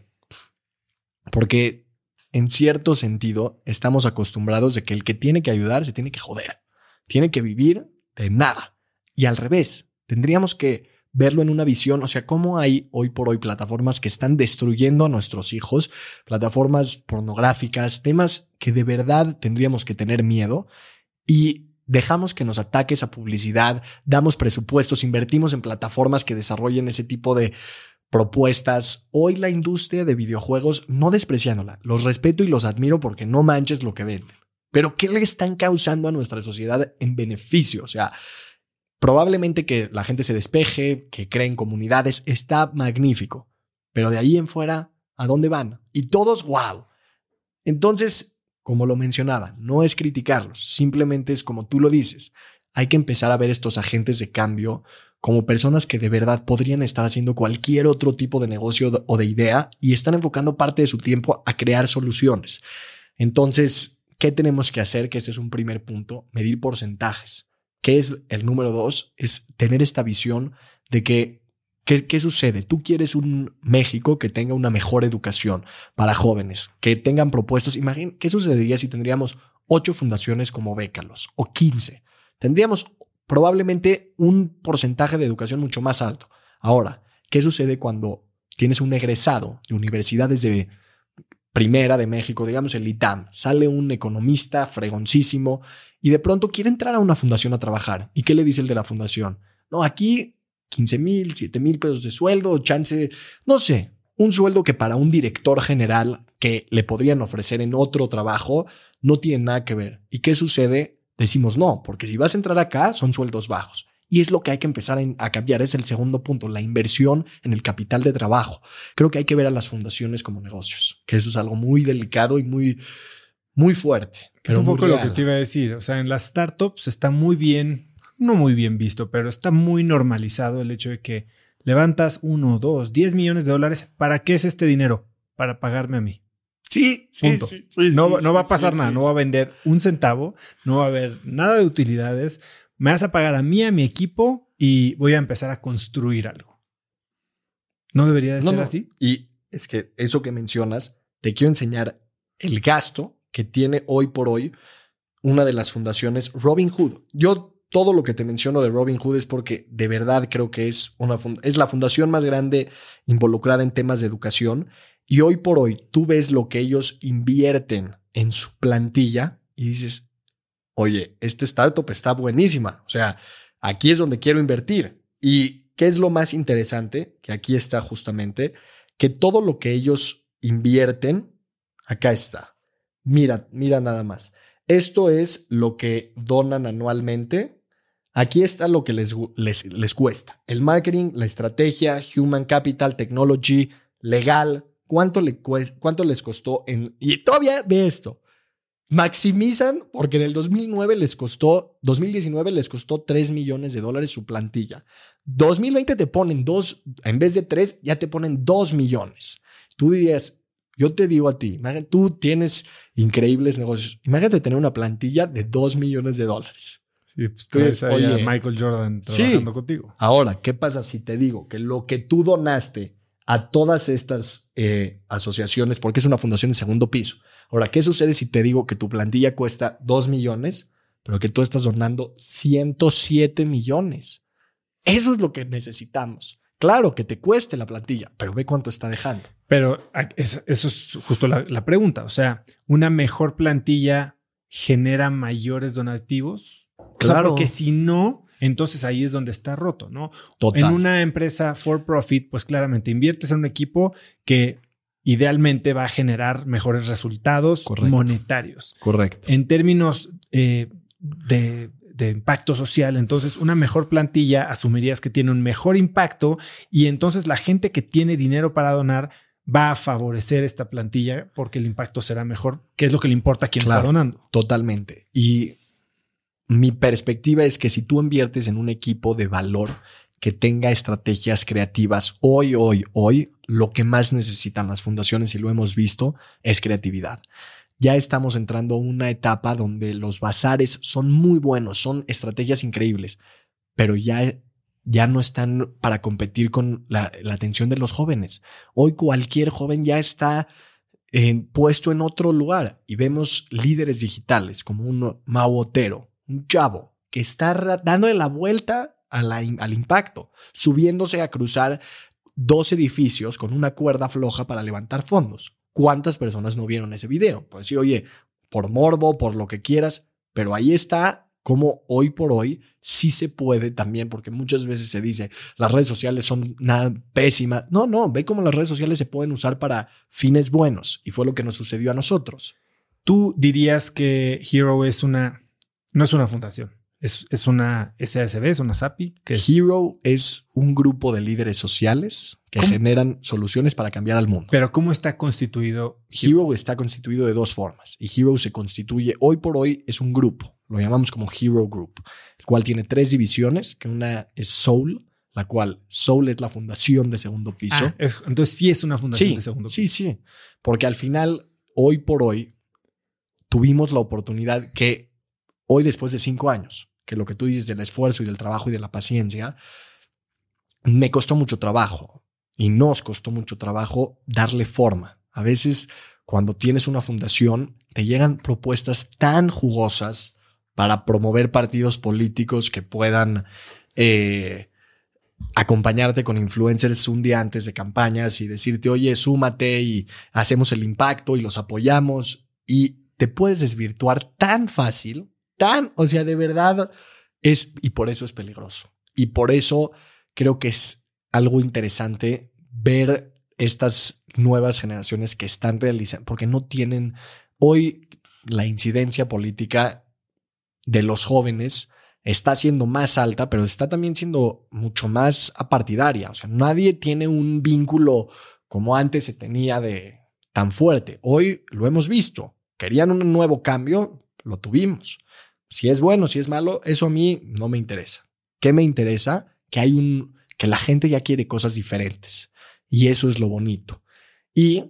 Porque en cierto sentido estamos acostumbrados de que el que tiene que ayudar se tiene que joder. Tiene que vivir de nada. Y al revés, tendríamos que verlo en una visión, o sea, cómo hay hoy por hoy plataformas que están destruyendo a nuestros hijos, plataformas pornográficas, temas que de verdad tendríamos que tener miedo y dejamos que nos ataque esa publicidad, damos presupuestos, invertimos en plataformas que desarrollen ese tipo de propuestas. Hoy la industria de videojuegos, no despreciándola, los respeto y los admiro porque no manches lo que venden. Pero ¿qué le están causando a nuestra sociedad en beneficio? O sea, probablemente que la gente se despeje, que creen comunidades, está magnífico. Pero de ahí en fuera, ¿a dónde van? Y todos, wow. Entonces, como lo mencionaba, no es criticarlos, simplemente es como tú lo dices. Hay que empezar a ver estos agentes de cambio como personas que de verdad podrían estar haciendo cualquier otro tipo de negocio o de idea y están enfocando parte de su tiempo a crear soluciones. Entonces, ¿qué tenemos que hacer? Que este es un primer punto, medir porcentajes. ¿Qué es el número dos? Es tener esta visión de que, ¿qué, qué sucede? Tú quieres un México que tenga una mejor educación para jóvenes, que tengan propuestas. Imagina, ¿qué sucedería si tendríamos ocho fundaciones como Bécalos o quince? Tendríamos probablemente un porcentaje de educación mucho más alto. Ahora, ¿qué sucede cuando tienes un egresado de universidades de primera de México, digamos el ITAM, sale un economista fregoncísimo y de pronto quiere entrar a una fundación a trabajar? ¿Y qué le dice el de la fundación? No, aquí quince mil, siete mil pesos de sueldo, chance, no sé, un sueldo que para un director general que le podrían ofrecer en otro trabajo no tiene nada que ver. ¿Y qué sucede? Decimos no, porque si vas a entrar acá son sueldos bajos. Y es lo que hay que empezar a cambiar. Es el segundo punto, la inversión en el capital de trabajo. Creo que hay que ver a las fundaciones como negocios, que eso es algo muy delicado y muy, muy fuerte. Es un poco lo que te iba a decir. O sea, en las startups está muy bien, no muy bien visto, pero está muy normalizado el hecho de que levantas uno, dos, diez millones de dólares. ¿Para qué es este dinero? Para pagarme a mí. Sí, sí, Punto. sí, sí, no, sí, no va a sí, pasar sí, nada, sí, no sí. va a vender un centavo, no va a haber nada de utilidades. Me vas a pagar a mí, a mi equipo y voy a empezar a construir algo. ¿No debería de No, ser no. así? Y es que eso que mencionas, te quiero enseñar el gasto que tiene hoy por hoy una de las fundaciones, Robinhood. Yo todo lo que te menciono de Robinhood es porque de verdad creo que es, una fund- es la fundación más grande involucrada en temas de educación. Y hoy por hoy tú ves lo que ellos invierten en su plantilla y dices, oye, esta startup está buenísima. O sea, aquí es donde quiero invertir. ¿Y qué es lo más interesante? Que aquí está justamente, que todo lo que ellos invierten, acá está. Mira, mira nada más. Esto es lo que donan anualmente. Aquí está lo que les, les, les cuesta. El marketing, la estrategia, human capital, technology, legal. ¿Cuánto, le cuesta, cuánto les costó? En, y todavía ve esto. Maximizan porque en el dos mil nueve les costó, dos mil diecinueve les costó tres millones de dólares su plantilla. dos mil veinte te ponen dos, en vez de tres, ya te ponen dos millones. Tú dirías, yo te digo a ti, imagínate, tú tienes increíbles negocios. Imagínate tener una plantilla de dos millones de dólares. Sí, pues Tú traes dices, ahí a oye, Michael Jordan trabajando sí. contigo. Ahora, ¿qué pasa si te digo que lo que tú donaste a todas estas eh, asociaciones, porque es una fundación de segundo piso? Ahora, ¿qué sucede si te digo que tu plantilla cuesta dos millones, pero que tú estás donando ciento siete millones? Eso es lo que necesitamos. Claro que te cueste la plantilla, pero ve cuánto está dejando. Pero eso es justo la, la pregunta. O sea, ¿una mejor plantilla genera mayores donativos? Claro. O sea, porque si no, entonces ahí es donde está roto, ¿no? Total. En una empresa for profit, pues claramente inviertes en un equipo que idealmente va a generar mejores resultados Correcto. monetarios. Correcto. En términos eh, de... de impacto social, entonces una mejor plantilla asumirías que tiene un mejor impacto y entonces la gente que tiene dinero para donar va a favorecer esta plantilla porque el impacto será mejor, que es lo que le importa a quien Claro, está donando. Totalmente. Y mi perspectiva es que si tú inviertes en un equipo de valor que tenga estrategias creativas hoy, hoy, hoy, lo que más necesitan las fundaciones, y lo hemos visto, es creatividad. Ya estamos entrando a una etapa donde los bazares son muy buenos, son estrategias increíbles, pero ya, ya no están para competir con la, la atención de los jóvenes. Hoy cualquier joven ya está eh, puesto en otro lugar y vemos líderes digitales como un Mau Otero, un chavo que está dándole la vuelta a la, al impacto, subiéndose a cruzar dos edificios con una cuerda floja para levantar fondos. ¿Cuántas personas no vieron ese video? Pues sí, oye, por morbo, por lo que quieras, pero ahí está como hoy por hoy sí se puede también, porque muchas veces se dice las redes sociales son nada pésimas. No, no, ve cómo las redes sociales se pueden usar para fines buenos y fue lo que nos sucedió a nosotros. ¿Tú dirías que Hero es una, no es una fundación, es, es una S A S B, es una S A P I? Que es... Hero es un grupo de líderes sociales que ¿Cómo? generan soluciones para cambiar al mundo. Pero ¿cómo está constituido Hero? Hero? Está constituido de dos formas y Hero se constituye, hoy por hoy es un grupo, lo llamamos como Hero Group, el cual tiene tres divisiones, que una es Soul, la cual Soul es la fundación de segundo piso. Ah, es, entonces sí es una fundación Sí, de segundo piso. sí, sí, porque al final, hoy por hoy, tuvimos la oportunidad que hoy después de cinco años, que lo que tú dices del esfuerzo y del trabajo y de la paciencia, me costó mucho trabajo. Y nos costó mucho trabajo darle forma. A veces, cuando tienes una fundación, te llegan propuestas tan jugosas para promover partidos políticos que puedan eh, acompañarte con influencers un día antes de campañas y decirte, oye, súmate y hacemos el impacto y los apoyamos. Y te puedes desvirtuar tan fácil, tan, o sea, de verdad es, y por eso es peligroso. Y por eso creo que es algo interesante ver estas nuevas generaciones que están realizando, porque no tienen hoy la incidencia política de los jóvenes está siendo más alta, pero está también siendo mucho más apartidaria. O sea, nadie tiene un vínculo como antes se tenía de tan fuerte. Hoy lo hemos visto. Querían un nuevo cambio, lo tuvimos. Si es bueno, si es malo, eso a mí no me interesa. ¿Qué me interesa? Que hay un que la gente ya quiere cosas diferentes y eso es lo bonito. Y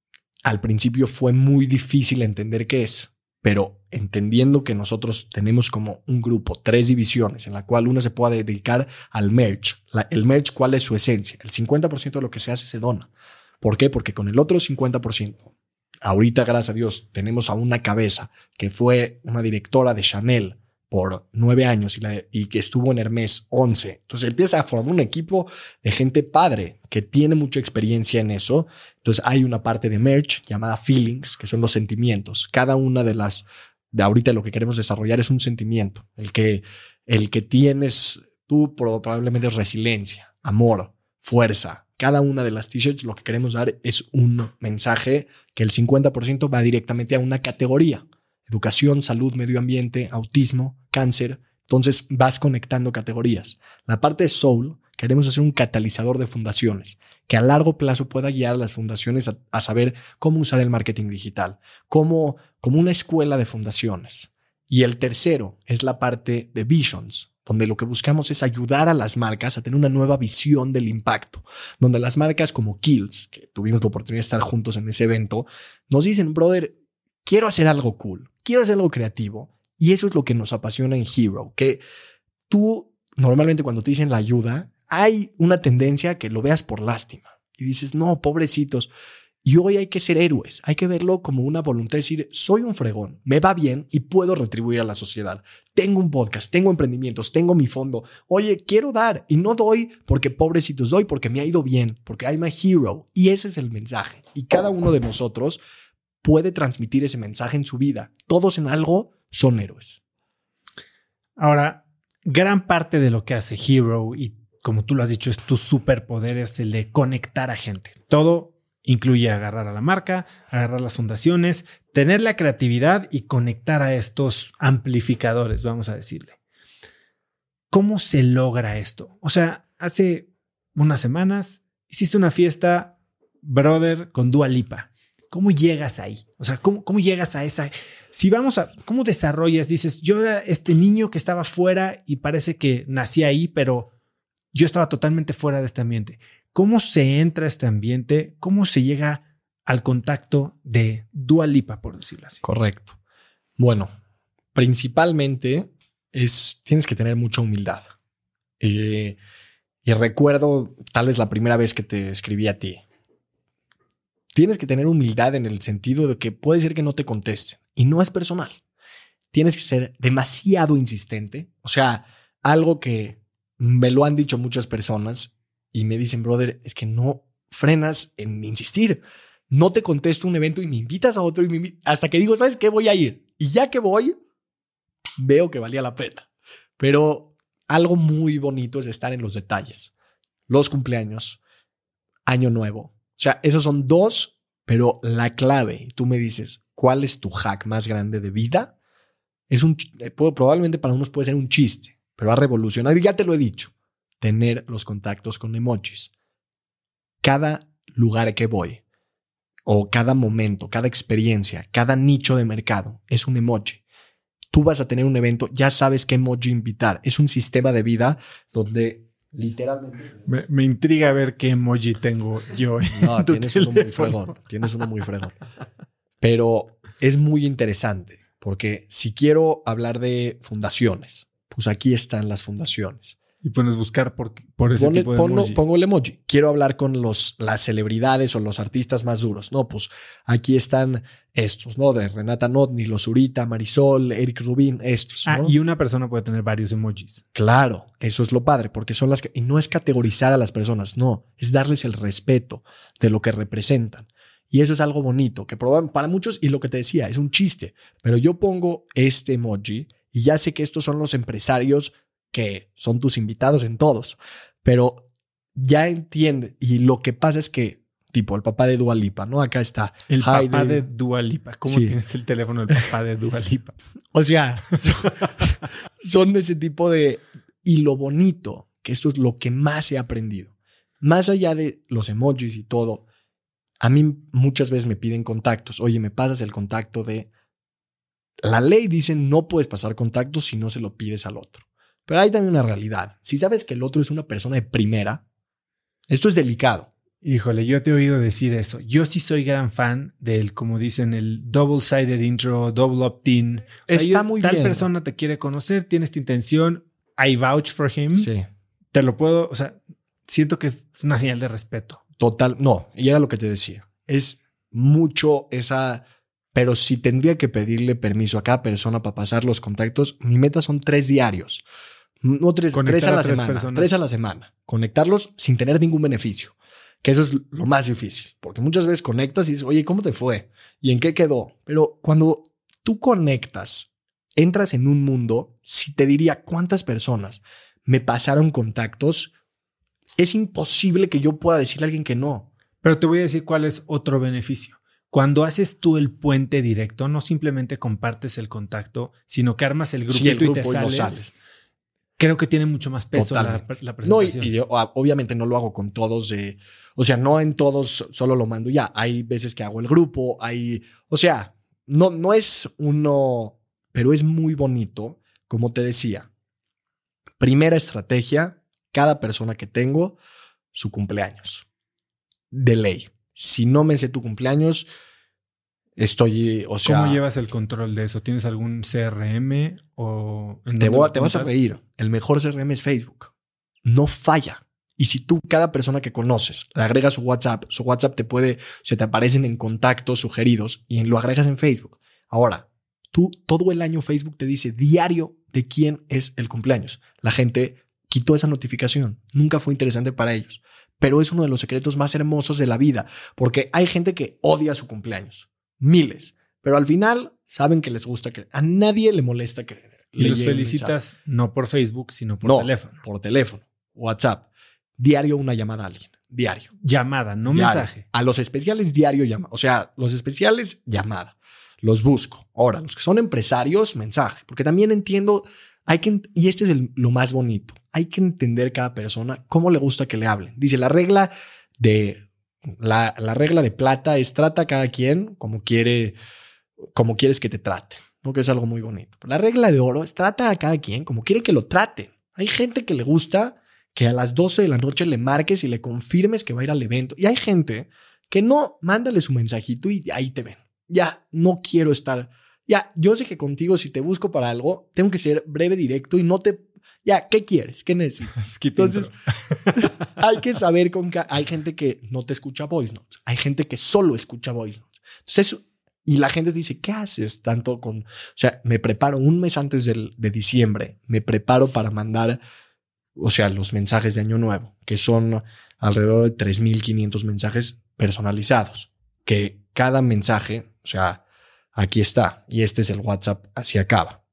al principio fue muy difícil entender qué es, pero entendiendo que nosotros tenemos como un grupo, tres divisiones, en la cual una se puede dedicar al merch. La, el merch, ¿cuál es su esencia? El cincuenta por ciento de lo que se hace se dona. ¿Por qué? Porque con el otro cincuenta por ciento, ahorita, gracias a Dios, tenemos a una cabeza que fue una directora de Chanel por nueve años y, la, y que estuvo en Hermès once. Entonces empieza a formar un equipo de gente padre que tiene mucha experiencia en eso. Entonces hay una parte de merch llamada feelings, que son los sentimientos. Cada una de las, de ahorita lo que queremos desarrollar es un sentimiento. El que, el que tienes tú probablemente es resiliencia, amor, fuerza. Cada una de las t-shirts lo que queremos dar es un mensaje que el cincuenta por ciento va directamente a una categoría. Educación, salud, medio ambiente, autismo, cáncer. Entonces vas conectando categorías. La parte de Soul, queremos hacer un catalizador de fundaciones que a largo plazo pueda guiar a las fundaciones a, a saber cómo usar el marketing digital, como, como una escuela de fundaciones. Y el tercero es la parte de Visions, donde lo que buscamos es ayudar a las marcas a tener una nueva visión del impacto, donde las marcas como Kiehl's, que tuvimos la oportunidad de estar juntos en ese evento, nos dicen, brother, quiero hacer algo cool, quiero hacer algo creativo. Y eso es lo que nos apasiona en Hero, que tú normalmente cuando te dicen la ayuda, hay una tendencia a que lo veas por lástima y dices, no, pobrecitos. Y hoy hay que ser héroes, hay que verlo como una voluntad de decir, soy un fregón, me va bien y puedo retribuir a la sociedad. Tengo un podcast, tengo emprendimientos, tengo mi fondo. Oye, quiero dar y no doy porque pobrecitos, doy porque me ha ido bien, porque I'm a hero. Y ese es el mensaje. Y cada uno de nosotros puede transmitir ese mensaje en su vida. Todos en algo son héroes. Ahora, gran parte de lo que hace Hero, y como tú lo has dicho, es tu superpoder, es el de conectar a gente. Todo incluye agarrar a la marca, agarrar las fundaciones, tener la creatividad y conectar a estos amplificadores, vamos a decirle. ¿Cómo se logra esto? O sea, hace unas semanas hiciste una fiesta, brother, con Dua Lipa. ¿Cómo llegas ahí? O sea, ¿cómo, cómo llegas a esa? Si vamos a, ¿cómo desarrollas? Dices, yo era este niño que estaba fuera y parece que nací ahí, pero yo estaba totalmente fuera de este ambiente. ¿Cómo se entra a este ambiente? ¿Cómo se llega al contacto de Dua Lipa, por decirlo así? Correcto. Bueno, principalmente es, tienes que tener mucha humildad. Eh, y recuerdo tal vez la primera vez que te escribí a ti. Tienes que tener humildad en el sentido de que puede ser que no te contesten y no es personal. Tienes que ser demasiado insistente. O sea, algo que me lo han dicho muchas personas y me dicen, brother, es que no frenas en insistir. No te contesto un evento y me invitas a otro y me invitas, hasta que digo, ¿sabes qué? Voy a ir. Y ya que voy, veo que valía la pena. Pero algo muy bonito es estar en los detalles. Los cumpleaños, Año Nuevo. O sea, esas son dos, pero la clave, tú me dices, ¿cuál es tu hack más grande de vida? Es un, probablemente para unos puede ser un chiste, pero ha revolucionado, y ya te lo he dicho, tener los contactos con emojis. Cada lugar que voy, o cada momento, cada experiencia, cada nicho de mercado es un emoji. Tú vas a tener un evento, ya sabes qué emoji invitar. Es un sistema de vida donde literalmente... Me, me intriga ver qué emoji tengo yo. No, tienes uno muy fregón. Tienes uno muy fregón. Pero es muy interesante porque si quiero hablar de fundaciones, pues aquí están las fundaciones. Y pones buscar por, por ese Ponle, tipo de ponlo, emoji. Pongo el emoji. Quiero hablar con los, las celebridades o los artistas más duros. No, pues aquí están estos, ¿no? De Renata Notni, Los Zurita, Marisol, Eric Rubin, estos, ¿no? Ah, y una persona puede tener varios emojis. Claro, eso es lo padre, porque son las que... Y no es categorizar a las personas, no. Es darles el respeto de lo que representan. Y eso es algo bonito, que para muchos, y lo que te decía, es un chiste. Pero yo pongo este emoji y ya sé que estos son los empresarios que son tus invitados en todos, pero ya entiende. Y lo que pasa es que, tipo, el papá de Dua Lipa, ¿no? Acá está. El Hi, papá David. de Dua Lipa. ¿Cómo Sí. tienes el teléfono del papá de Dua Lipa? O sea, son, son ese tipo de... Y lo bonito, que esto es lo que más he aprendido. Más allá de los emojis y todo, a mí muchas veces me piden contactos. Oye, ¿me pasas el contacto de...? La ley dice no puedes pasar contactos si no se lo pides al otro. Pero hay también una realidad. Si sabes que el otro es una persona de primera, esto es delicado. Híjole, yo te he oído decir eso. Yo sí soy gran fan del, como dicen, el double-sided intro, double opt-in. O sea, Está yo, muy tal bien. persona te quiere conocer, tiene esta intención, I vouch for him. Sí. Te lo puedo, o sea, siento que es una señal de respeto. Total, no. Y era lo que te decía. Es mucho esa... Pero si tendría que pedirle permiso a cada persona para pasar los contactos, mi meta son tres diarios. No tres, Conectar tres a la a tres semana. personas. Tres a la semana. Conectarlos sin tener ningún beneficio. Que eso es lo más difícil. Porque muchas veces conectas y dices, oye, ¿cómo te fue? ¿Y en qué quedó? Pero cuando tú conectas, entras en un mundo, si te diría cuántas personas me pasaron contactos, es imposible que yo pueda decirle a alguien que no. Pero te voy a decir cuál es otro beneficio. Cuando haces tú el puente directo, no simplemente compartes el contacto, sino que armas el grupito Sí, el grupo y te y lo sales. sales. Creo que tiene mucho más peso la, Totalmente. la No, y, presentación. y yo ah, obviamente no lo hago con todos. De, o sea, no en todos solo lo mando ya. Hay veces que hago el grupo. Hay, o sea, no, no es uno, pero es muy bonito. Como te decía, primera estrategia, cada persona que tengo, su cumpleaños. De ley. Si no me sé tu cumpleaños, estoy, o sea... ¿Cómo llevas el control de eso? ¿Tienes algún C R M o...? en Te, dónde voy, lo te vas a apuntas? reír. El mejor C R M es Facebook. No falla. Y si tú, cada persona que conoces, le agregas su WhatsApp, su WhatsApp te puede, se te aparecen en contactos sugeridos y lo agregas en Facebook. Ahora, tú todo el año Facebook te dice diario de quién es el cumpleaños. La gente quitó esa notificación. Nunca fue interesante para ellos. Pero es uno de los secretos más hermosos de la vida, porque hay gente que odia su cumpleaños. Miles. Pero al final saben que les gusta que a nadie le molesta que y le los llegue un felicitas no por Facebook, sino por no, teléfono. Por teléfono, WhatsApp. Diario una llamada a alguien. Diario. Llamada, no Diario. mensaje. A los especiales diario llamada. O sea, los especiales llamada. Los busco. Ahora, los que son empresarios, mensaje. Porque también entiendo, hay que, y esto es el, lo más bonito, hay que entender cada persona cómo le gusta que le hablen. Dice, la regla de, la, la regla de plata es trata a cada quien como quiere, como quieres que te trate, ¿no? Que es algo muy bonito. La regla de oro es trata a cada quien como quiere que lo traten. Hay gente que le gusta que a las doce de la noche le marques y le confirmes que va a ir al evento. Y hay gente que no, mándale su mensajito y ahí te ven. Ya, no quiero estar. Ya, yo sé que contigo, si te busco para algo, tengo que ser breve, directo y no te. Ya, ¿qué quieres? ¿Qué necesitas? Entonces, hay que saber con que hay gente que no te escucha voice notes. Hay gente que solo escucha voice notes. Entonces, y la gente dice, ¿qué haces tanto con? O sea, me preparo un mes antes del, de diciembre, me preparo para mandar, o sea, los mensajes de Año Nuevo, que son alrededor de tres mil quinientos mensajes personalizados, que cada mensaje, o sea, aquí está, y este es el WhatsApp, así acaba.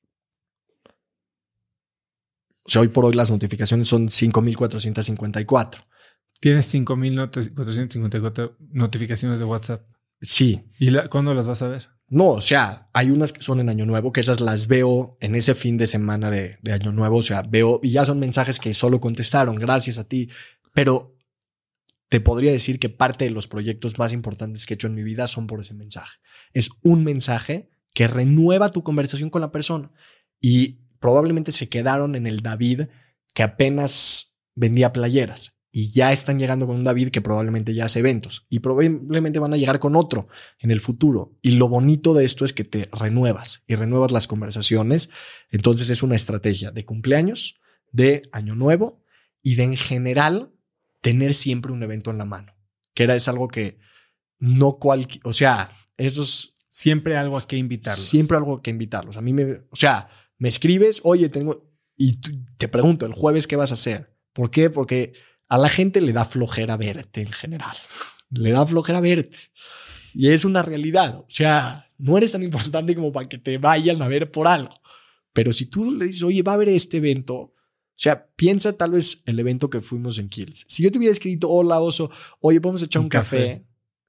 O sea, hoy por hoy las notificaciones son cinco mil cuatrocientos cincuenta y cuatro. Tienes cinco mil cuatrocientos cincuenta y cuatro notificaciones de WhatsApp. Sí. ¿Y la, cuándo las vas a ver? No, o sea, hay unas que son en Año Nuevo, que esas las veo en ese fin de semana de, de Año Nuevo. O sea, veo y ya son mensajes que solo contestaron, gracias a ti. Pero te podría decir que parte de los proyectos más importantes que he hecho en mi vida son por ese mensaje. Es un mensaje que renueva tu conversación con la persona. Y probablemente se quedaron en el David que apenas vendía playeras. Y ya están llegando con un David que probablemente ya hace eventos. Y probablemente van a llegar con otro en el futuro. Y lo bonito de esto es que te renuevas y renuevas las conversaciones. Entonces es una estrategia de cumpleaños, de Año Nuevo y de en general tener siempre un evento en la mano. Que era es algo que no cualquier... O sea, esos... Siempre algo a que invitarlos. Siempre algo a que invitarlos. A mí me... O sea, me escribes, oye, tengo... Y te pregunto, ¿el jueves qué vas a hacer? ¿Por qué? Porque a la gente le da flojera verte en general. Le da flojera verte. Y es una realidad. O sea, no eres tan importante como para que te vayan a ver por algo. Pero si tú le dices, oye, va a haber este evento... O sea, piensa tal vez el evento que fuimos en Kills. Si yo te hubiera escrito, hola, Oso, oye, vamos a echar un, un café. café.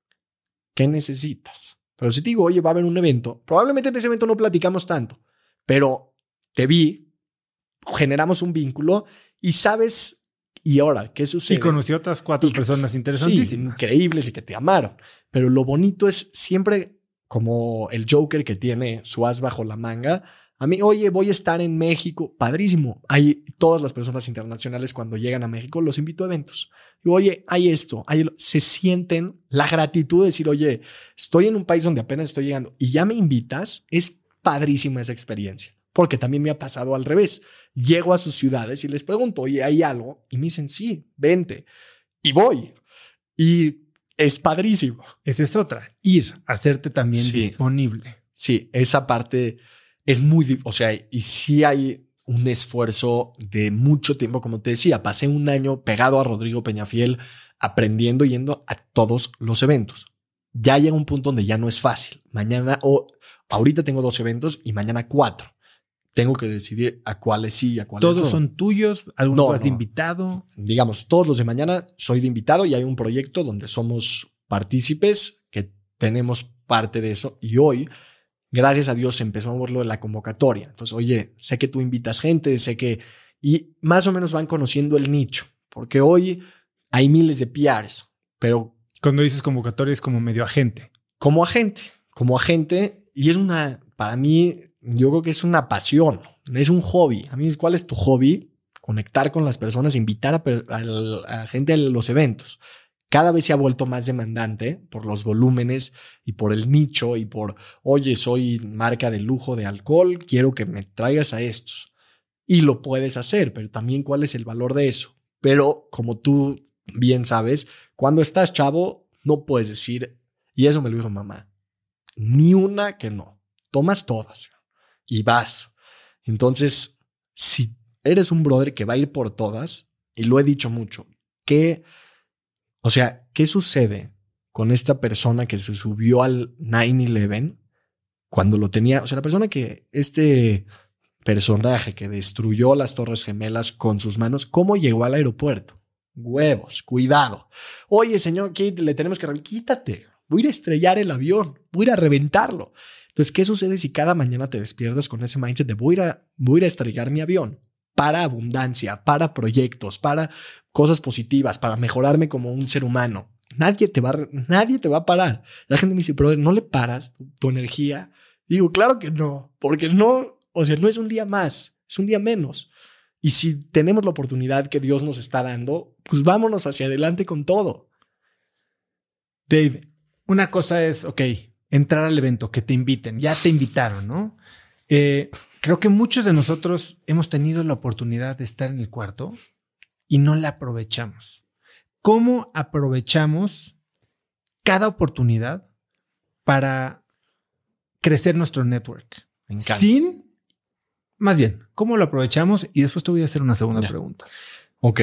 ¿Qué necesitas? Pero si te digo, oye, va a haber un evento, probablemente en ese evento no platicamos tanto, pero te vi, generamos un vínculo y sabes, y ahora, ¿qué sucede? Y conocí a otras cuatro y, personas interesantísimas. Sí, increíbles y que te amaron. Pero lo bonito es siempre como el Joker que tiene su as bajo la manga. A mí, oye, voy a estar en México. Padrísimo. Hay todas las personas internacionales cuando llegan a México, los invito a eventos. Digo, oye, hay esto. Hay, se sienten la gratitud de decir, oye, estoy en un país donde apenas estoy llegando y ya me invitas. Es padrísima esa experiencia. Porque también me ha pasado al revés. Llego a sus ciudades y les pregunto, oye, ¿hay algo? Y me dicen, sí, vente. Y voy. Y es padrísimo. Esa es otra. Ir, hacerte también sí. disponible. Sí, esa parte... Es muy, o sea, y sí hay un esfuerzo de mucho tiempo, como te decía, pasé un año pegado a Rodrigo Peñafiel, aprendiendo, yendo a todos los eventos. Ya llega un punto donde ya no es fácil. Mañana, o ahorita tengo dos eventos y mañana cuatro. Tengo que decidir a cuáles sí y a cuáles no. ¿Todos son tuyos? ¿Algunos no, vas no. de invitado? Digamos, todos los de mañana soy de invitado y hay un proyecto donde somos partícipes que tenemos parte de eso. Y hoy... Gracias a Dios empezó a moverlo de la convocatoria. Entonces, oye, sé que tú invitas gente, sé que... Y más o menos van conociendo el nicho. Porque hoy hay miles de P Rs, pero... Cuando dices convocatoria es como medio agente. Como agente. Como agente. Y es una... Para mí, yo creo que es una pasión. Es un hobby. A mí, ¿cuál es tu hobby? Conectar con las personas, invitar a, a, a gente a los eventos. Cada vez se ha vuelto más demandante por los volúmenes y por el nicho y por, oye, soy marca de lujo de alcohol, quiero que me traigas a estos. Y lo puedes hacer, pero también ¿cuál es el valor de eso? Pero como tú bien sabes, cuando estás chavo, no puedes decir, y eso me lo dijo mamá, ni una que no. Tomas todas y vas. Entonces, si eres un brother que va a ir por todas, y lo he dicho mucho, ¿qué, o sea, ¿qué sucede con esta persona que se subió al nueve once cuando lo tenía? O sea, la persona que, este personaje que destruyó las Torres Gemelas con sus manos, ¿cómo llegó al aeropuerto? Huevos, cuidado. Oye, señor Kid, le tenemos que... Re- Quítate. Voy a ir a estrellar el avión. Voy a ir a reventarlo. Entonces, ¿qué sucede si cada mañana te despiertas con ese mindset de voy a ir a, voy a, ir a estrellar mi avión? Para abundancia, para proyectos, para cosas positivas, para mejorarme como un ser humano. Nadie te va a, nadie te va a parar. La gente me dice, pero no le paras tu, tu energía. Digo, claro que no, porque no, o sea, no es un día más, es un día menos. Y si tenemos la oportunidad que Dios nos está dando, pues vámonos hacia adelante con todo. Dave, una cosa es, ok, entrar al evento, que te inviten, ya te invitaron, ¿no? Eh, creo que muchos de nosotros hemos tenido la oportunidad de estar en el cuarto y no la aprovechamos. ¿Cómo aprovechamos cada oportunidad para crecer nuestro network? Me encanta. Sin, más bien, ¿cómo lo aprovechamos? Y después te voy a hacer una segunda Ya. pregunta. Ok.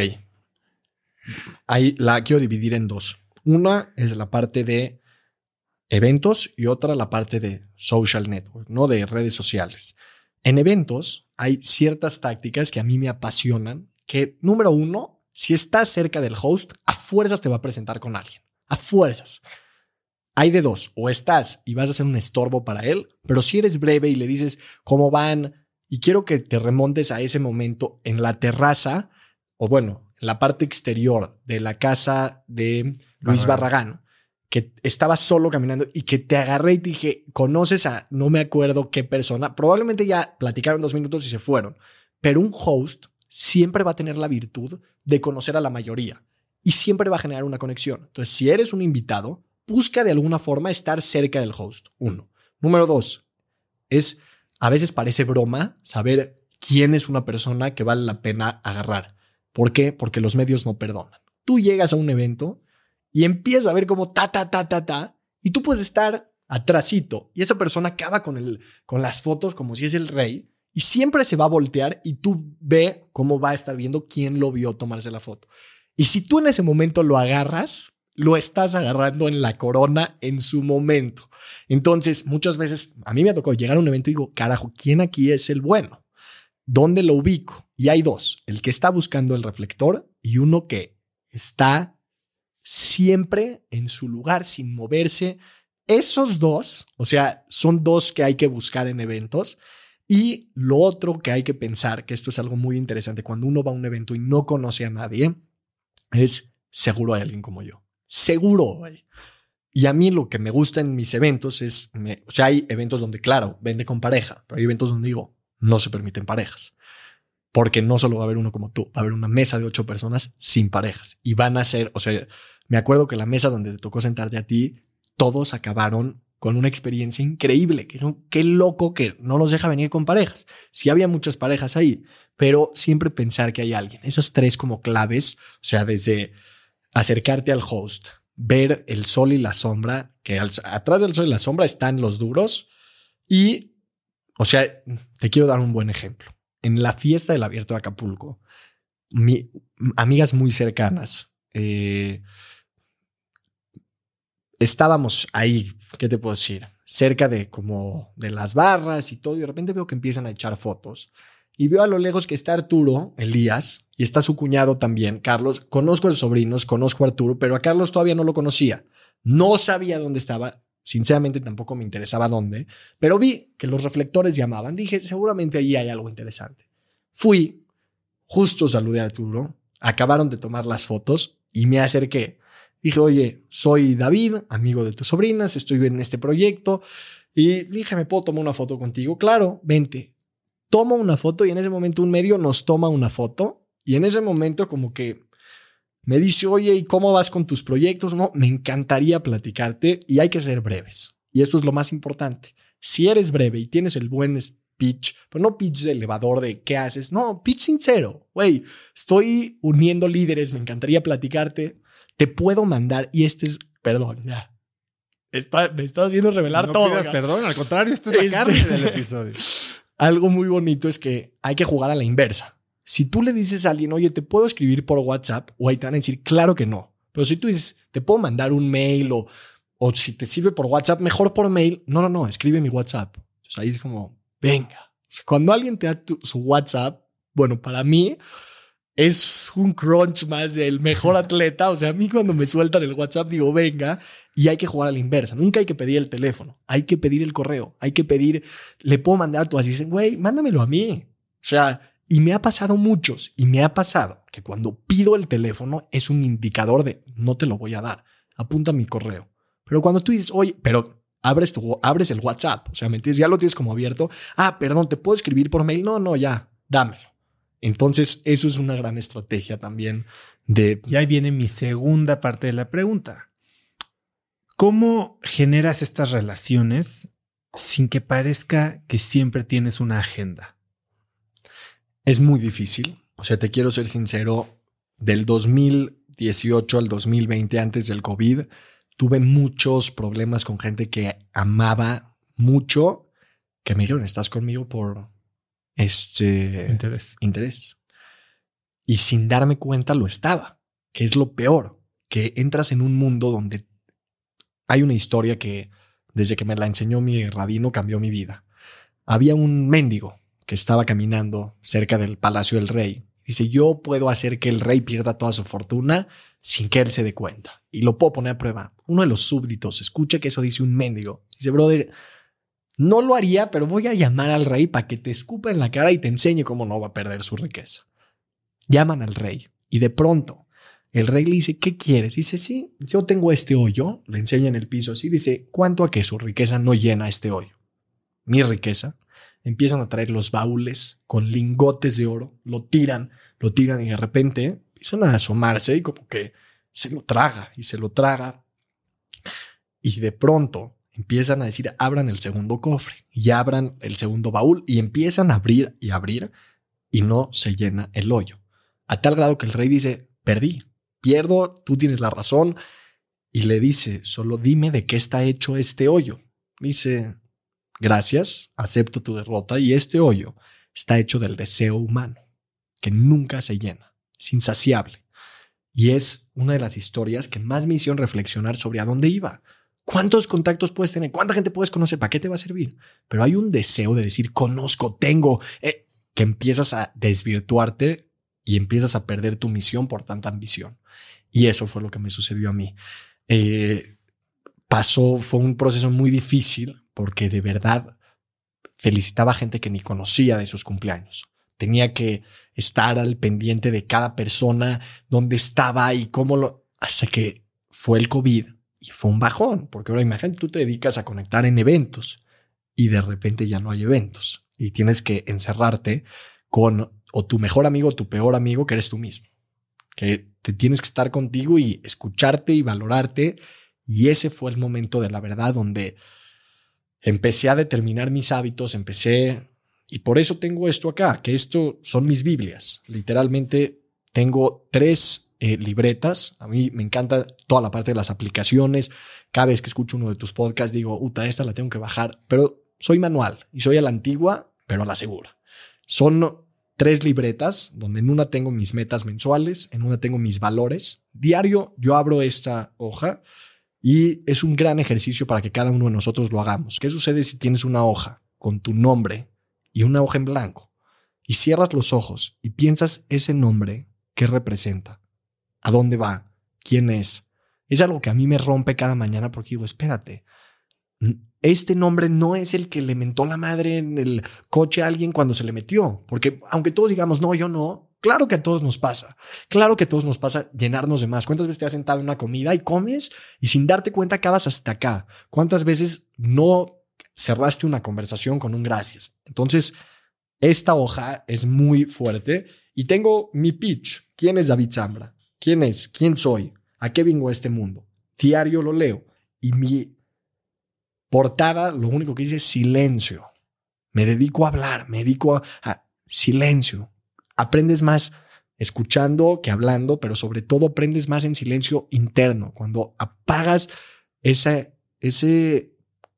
Ahí la quiero dividir en dos. Una es la parte de eventos y otra la parte de social network, ¿no? De redes sociales. En eventos hay ciertas tácticas que a mí me apasionan, que número uno, si estás cerca del host, a fuerzas te va a presentar con alguien. A fuerzas. Hay de dos. O estás y vas a ser un estorbo para él, pero si eres breve y le dices cómo van y quiero que te remontes a ese momento en la terraza o bueno, en la parte exterior de la casa de Luis Barragán. Barragán, que estaba solo caminando y que te agarré y te dije, conoces a no me acuerdo qué persona, probablemente ya platicaron dos minutos y se fueron, pero un host siempre va a tener la virtud de conocer a la mayoría y siempre va a generar una conexión. Entonces, si eres un invitado, busca de alguna forma estar cerca del host. Uno. Número dos, es, a veces parece broma saber quién es una persona que vale la pena agarrar. ¿Por qué? Porque los medios no perdonan. Tú llegas a un evento y empiezas a ver como ta, ta, ta, ta, ta, y tú puedes estar atrasito y esa persona acaba con, el, con las fotos como si es el rey y siempre se va a voltear y tú ve cómo va a estar viendo quién lo vio tomarse la foto. Y si tú en ese momento lo agarras, lo estás agarrando en la corona en su momento. Entonces, muchas veces a mí me ha tocado llegar a un evento y digo, carajo, ¿quién aquí es el bueno? ¿Dónde lo ubico? Y hay dos, el que está buscando el reflector y uno que está siempre en su lugar sin moverse. Esos dos, o sea, son dos que hay que buscar en eventos. Y lo otro que hay que pensar, que esto es algo muy interesante, cuando uno va a un evento y no conoce a nadie, es seguro hay alguien como yo. Seguro, güey. Y a mí lo que me gusta en mis eventos es, me, o sea, hay eventos donde, claro, vende con pareja, pero hay eventos donde digo, no se permiten parejas. Porque no solo va a haber uno como tú, va a haber una mesa de ocho personas sin parejas. Y van a ser, o sea, me acuerdo que la mesa donde te tocó sentarte a ti, todos acabaron con una experiencia increíble. Que no, qué loco que no nos deja venir con parejas. Sí había muchas parejas ahí, pero siempre pensar que hay alguien. Esas tres como claves, o sea, desde acercarte al host, ver el sol y la sombra, que al, atrás del sol y la sombra están los duros. Y, o sea, te quiero dar un buen ejemplo. En la fiesta del Abierto de Acapulco, mi, amigas muy cercanas, eh, estábamos ahí, ¿qué te puedo decir? Cerca de como de las barras y todo, y de repente veo que empiezan a echar fotos. Y veo a lo lejos que está Arturo Elías y está su cuñado también, Carlos. Conozco a sus sobrinos, conozco a Arturo, pero a Carlos todavía no lo conocía. No sabía dónde estaba. Sinceramente tampoco me interesaba dónde, pero vi que los reflectores llamaban. Dije, seguramente ahí hay algo interesante. Fui, justo saludé a Arturo, acabaron de tomar las fotos y me acerqué. Dije, oye, soy David, amigo de tus sobrinas, estoy en este proyecto. Y dije, ¿me puedo tomar una foto contigo? Claro, vente. Tomo una foto y en ese momento un medio nos toma una foto. Y en ese momento como que me dice, oye, ¿y cómo vas con tus proyectos? No, me encantaría platicarte y hay que ser breves. Y esto es lo más importante. Si eres breve y tienes el buen pitch, pero no pitch de elevador de qué haces. No, pitch sincero. Güey, estoy uniendo líderes. Me encantaría platicarte. Te puedo mandar y este es, perdón, ya. Está, me estás haciendo revelar no todo. No pidas acá. perdón, al contrario, esta es la Este... carne del episodio. Algo muy bonito es que hay que jugar a la inversa. Si tú le dices a alguien, oye, ¿te puedo escribir por WhatsApp? O ahí te van a decir, claro que no. Pero si tú dices, ¿te puedo mandar un mail? O, o si te sirve por WhatsApp, mejor por mail. No, no, no, escribe mi WhatsApp. Entonces ahí es como, venga. Cuando alguien te da tu, su WhatsApp, bueno, para mí es un crunch más del mejor atleta. O sea, a mí cuando me sueltan el WhatsApp digo, venga, y hay que jugar a la inversa. Nunca hay que pedir el teléfono. Hay que pedir el correo. Hay que pedir, le puedo mandar a tu asistente, güey, mándamelo a mí. O sea, y me ha pasado muchos. Y me ha pasado que cuando pido el teléfono es un indicador de no te lo voy a dar. Apunta mi correo. Pero cuando tú dices, oye, pero abres, tu, abres el WhatsApp. O sea, ¿me entiendes? Ya lo tienes como abierto. Ah, perdón, ¿te puedo escribir por mail? No, no, ya, dámelo. Entonces, eso es una gran estrategia también de... Y ahí viene mi segunda parte de la pregunta. ¿Cómo generas estas relaciones sin que parezca que siempre tienes una agenda? Es muy difícil. O sea, te quiero ser sincero. Del dos mil dieciocho al dos mil veinte, antes del COVID, tuve muchos problemas con gente que amaba mucho, que me dijeron, estás conmigo por... Este interés. interés. Y sin darme cuenta lo estaba, que es lo peor, que entras en un mundo donde hay una historia que desde que me la enseñó mi rabino cambió mi vida. Había un mendigo que estaba caminando cerca del Palacio del Rey. Dice, yo puedo hacer que el rey pierda toda su fortuna sin que él se dé cuenta. Y lo puedo poner a prueba. Uno de los súbditos escucha que eso dice un mendigo. Dice, brother, no lo haría, pero voy a llamar al rey para que te escupa en la cara y te enseñe cómo no va a perder su riqueza. Llaman al rey y de pronto el rey le dice, ¿qué quieres? Dice, sí, yo tengo este hoyo. Le enseña en el piso así. Dice, ¿cuánto a que su riqueza no llena este hoyo? Mi riqueza. Empiezan a traer los baúles con lingotes de oro. Lo tiran, lo tiran y de repente empiezan a asomarse y como que se lo traga y se lo traga. Y de pronto empiezan a decir, abran el segundo cofre y abran el segundo baúl y empiezan a abrir y abrir y no se llena el hoyo. A tal grado que el rey dice, perdí, pierdo, tú tienes la razón. Y le dice, solo dime de qué está hecho este hoyo. Dice, gracias, acepto tu derrota y este hoyo está hecho del deseo humano, que nunca se llena, es insaciable. Y es una de las historias que más me hicieron reflexionar sobre a dónde iba. ¿Cuántos contactos puedes tener? ¿Cuánta gente puedes conocer? ¿Para qué te va a servir? Pero hay un deseo de decir, conozco, tengo, eh, que empiezas a desvirtuarte y empiezas a perder tu misión por tanta ambición. Y eso fue lo que me sucedió a mí. Eh, pasó, fue un proceso muy difícil porque de verdad felicitaba a gente que ni conocía de sus cumpleaños. Tenía que estar al pendiente de cada persona, dónde estaba y cómo lo... Hasta que fue el COVID. Y fue un bajón, porque ahora imagínate, tú te dedicas a conectar en eventos y de repente ya no hay eventos y tienes que encerrarte con o tu mejor amigo o tu peor amigo, que eres tú mismo, que te tienes que estar contigo y escucharte y valorarte. Y ese fue el momento de la verdad donde empecé a determinar mis hábitos, empecé, y por eso tengo esto acá, que esto son mis Biblias. Literalmente tengo tres Eh, libretas. A mí me encanta toda la parte de las aplicaciones. Cada vez que escucho uno de tus podcasts digo, uta, esta la tengo que bajar, pero soy manual y soy a la antigua, pero a la segura. Son tres libretas donde en una tengo mis metas mensuales, en una tengo mis valores. Diario yo abro esta hoja y es un gran ejercicio para que cada uno de nosotros lo hagamos. ¿Qué sucede si tienes una hoja con tu nombre y una hoja en blanco y cierras los ojos y piensas ese nombre, qué representa? ¿A dónde va? ¿Quién es? Es algo que a mí me rompe cada mañana porque digo, espérate, este nombre no es el que le mentó la madre en el coche a alguien cuando se le metió. Porque aunque todos digamos, no, yo no, claro que a todos nos pasa. Claro que a todos nos pasa llenarnos de más. ¿Cuántas veces te has sentado en una comida y comes y sin darte cuenta acabas hasta acá? ¿Cuántas veces no cerraste una conversación con un gracias? Entonces, esta hoja es muy fuerte y tengo mi pitch. ¿Quién es David Zambra? ¿Quién es? ¿Quién soy? ¿A qué vengo a este mundo? Diario lo leo y mi portada lo único que dice es silencio. Me dedico a hablar, me dedico a, a silencio. Aprendes más escuchando que hablando, pero sobre todo aprendes más en silencio interno. Cuando apagas esa, ese,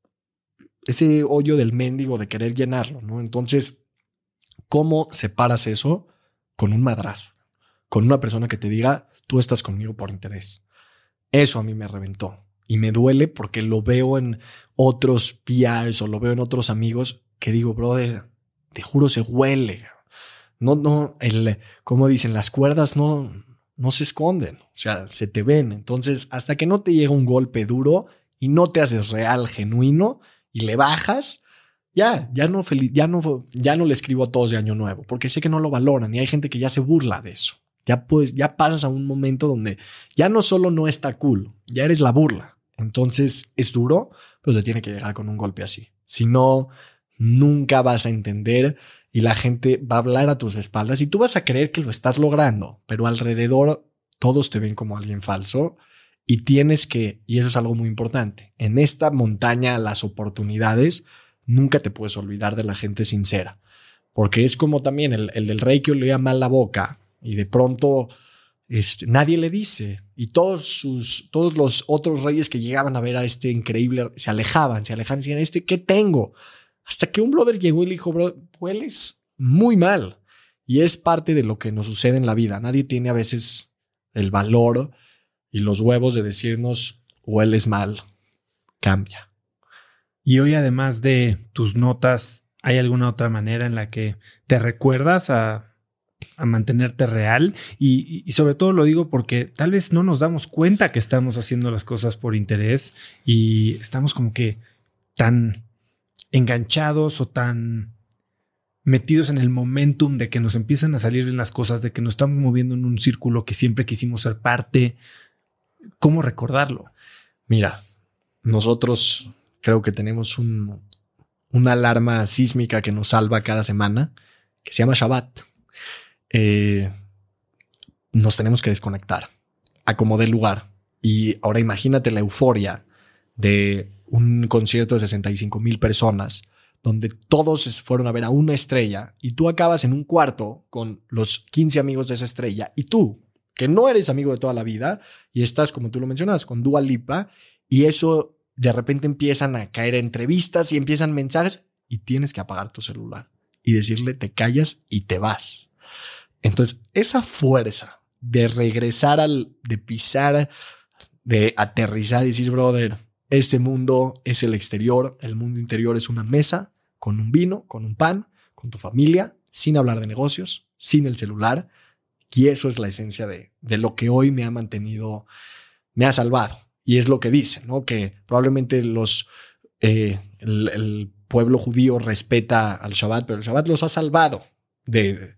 ese hoyo del mendigo de querer llenarlo, ¿no? Entonces, ¿cómo separas eso? Con un madrazo, con una persona que te diga, tú estás conmigo por interés. Eso a mí me reventó y me duele porque lo veo en otros P Rs o lo veo en otros amigos que digo, brother, te juro se huele. No, no, el, como dicen, las cuerdas no, no se esconden, o sea, se te ven. Entonces, hasta que no te llega un golpe duro y no te haces real, genuino y le bajas, ya, ya no, feliz, ya no, ya no le escribo a todos de Año Nuevo porque sé que no lo valoran y hay gente que ya se burla de eso. Ya pues, ya pasas a un momento donde ya no solo no está cool, ya eres la burla. Entonces es duro, pero te tiene que llegar con un golpe así. Si no, nunca vas a entender y la gente va a hablar a tus espaldas y tú vas a creer que lo estás logrando, pero alrededor todos te ven como alguien falso y tienes que, y eso es algo muy importante, en esta montaña las oportunidades, nunca te puedes olvidar de la gente sincera, porque es como también el, el del rey que olía mal la boca y de pronto este, nadie le dice y todos, sus, todos los otros reyes que llegaban a ver a este increíble se alejaban, se alejaban y decían, este, ¿qué tengo? Hasta que un brother llegó y le dijo, bro, hueles muy mal. Y es parte de lo que nos sucede en la vida. Nadie tiene a veces el valor y los huevos de decirnos, hueles mal, cambia. Y hoy, además de tus notas, ¿hay alguna otra manera en la que te recuerdas a, a mantenerte real? Y, y sobre todo lo digo porque tal vez no nos damos cuenta que estamos haciendo las cosas por interés y estamos como que tan enganchados o tan metidos en el momentum de que nos empiezan a salir en las cosas, de que nos estamos moviendo en un círculo que siempre quisimos ser parte. ¿Cómo recordarlo? Mira, nosotros creo que tenemos un, una alarma sísmica que nos salva cada semana, que se llama Shabbat. Eh, nos tenemos que desconectar a como dé lugar. Y ahora imagínate la euforia de un concierto de sesenta y cinco mil personas donde todos fueron a ver a una estrella y tú acabas en un cuarto con los quince amigos de esa estrella y tú, que no eres amigo de toda la vida y estás, como tú lo mencionas, con Dua Lipa y eso de repente empiezan a caer entrevistas y empiezan mensajes y tienes que apagar tu celular y decirle te callas y te vas. Entonces esa fuerza de regresar al, de pisar, de aterrizar y decir, brother, este mundo es el exterior, el mundo interior es una mesa con un vino, con un pan, con tu familia, sin hablar de negocios, sin el celular. Y eso es la esencia de, de lo que hoy me ha mantenido, me ha salvado. Y es lo que dicen, ¿no? Que probablemente los, eh, el, el pueblo judío respeta al Shabbat, pero el Shabbat los ha salvado. De, de,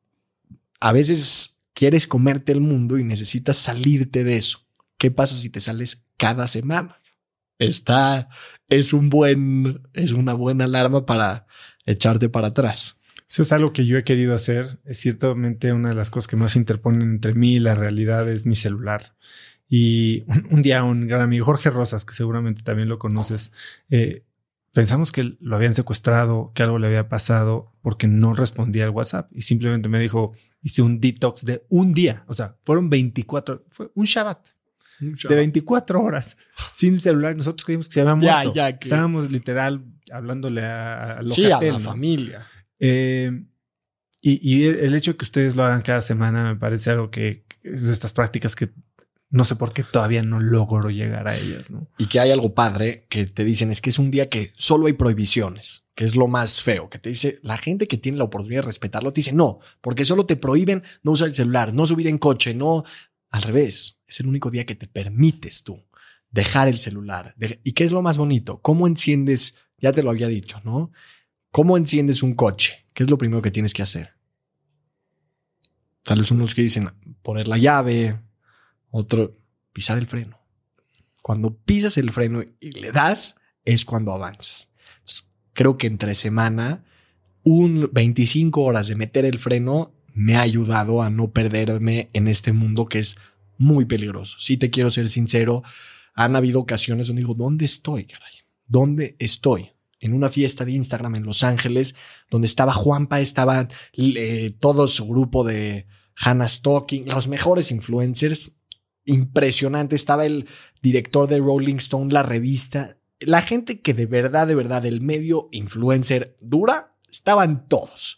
a veces quieres comerte el mundo y necesitas salirte de eso. ¿Qué pasa si te sales cada semana? Está, es un buen, es una buena alarma para echarte para atrás. Eso es algo que yo he querido hacer. Es ciertamente una de las cosas que más interponen entre mí y la realidad es mi celular. Y un, un día un gran amigo, Jorge Rosas, que seguramente también lo conoces, eh, pensamos que lo habían secuestrado, que algo le había pasado porque no respondía al WhatsApp y simplemente me dijo, hice un detox de un día. O sea, fueron veinticuatro, fue un Shabbat. De veinticuatro horas sin celular. Nosotros creímos que se había muerto. Ya, ya que... Estábamos literal hablándole a, a sí, Locatel, a la ¿no? familia. Eh, y, y el hecho de que ustedes lo hagan cada semana me parece algo que es de estas prácticas que no sé por qué todavía no logro llegar a ellas, ¿no? Y que hay algo padre que te dicen es que es un día que solo hay prohibiciones, que es lo más feo, que te dice la gente que tiene la oportunidad de respetarlo, te dice no, porque solo te prohíben no usar el celular, no subir en coche, no... Al revés, es el único día que te permites tú dejar el celular. De, ¿Y qué es lo más bonito? ¿Cómo enciendes? Ya te lo había dicho, ¿no? ¿Cómo enciendes un coche? ¿Qué es lo primero que tienes que hacer? Tal vez unos que dicen poner la llave, otro pisar el freno. Cuando pisas el freno y le das, es cuando avanzas. Entonces, creo que entre semana, un veinticinco horas de meter el freno me ha ayudado a no perderme en este mundo que es muy peligroso. Si te quiero ser sincero, han habido ocasiones donde digo, ¿dónde estoy, caray? ¿Dónde estoy? en una fiesta de Instagram en Los Ángeles, donde estaba Juanpa, estaban eh, todo su grupo de Hannah Stocking, los mejores influencers. Impresionante. Estaba el director de Rolling Stone, la revista. La gente que de verdad, de verdad, el medio influencer dura, estaban todos.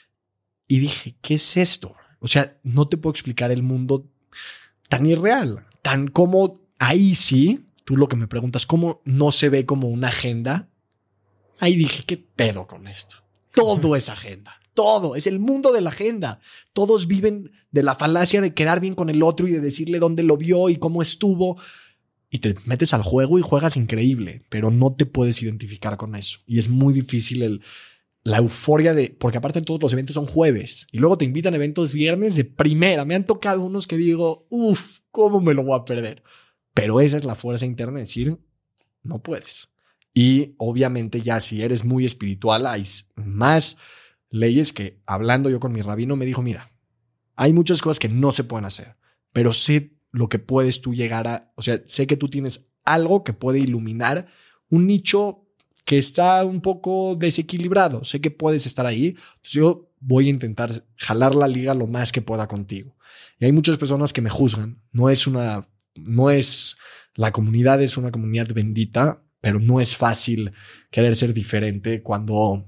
Y dije, ¿qué es esto? O sea, no te puedo explicar el mundo tan irreal, tan como ahí sí, tú lo que me preguntas, ¿cómo no se ve como una agenda? Ahí dije, ¿qué pedo con esto? Todo es agenda. Todo, es el mundo de la agenda. Todos viven de la falacia de quedar bien con el otro y de decirle dónde lo vio y cómo estuvo. Y te metes al juego y juegas increíble, pero no te puedes identificar con eso. Y es muy difícil el, la euforia de... Porque aparte todos los eventos son jueves y luego te invitan a eventos viernes de primera. Me han tocado unos que digo, uff, ¿cómo me lo voy a perder? Pero esa es la fuerza interna de decir, no puedes. Y obviamente ya si eres muy espiritual hay más... leyes que, hablando yo con mi rabino, me dijo, mira, hay muchas cosas que no se pueden hacer, pero sé lo que puedes tú llegar a, o sea, sé que tú tienes algo que puede iluminar un nicho que está un poco desequilibrado, sé que puedes estar ahí, entonces yo voy a intentar jalar la liga lo más que pueda contigo. Y hay muchas personas que me juzgan, no es una, no es, la comunidad es una comunidad bendita, pero no es fácil querer ser diferente cuando...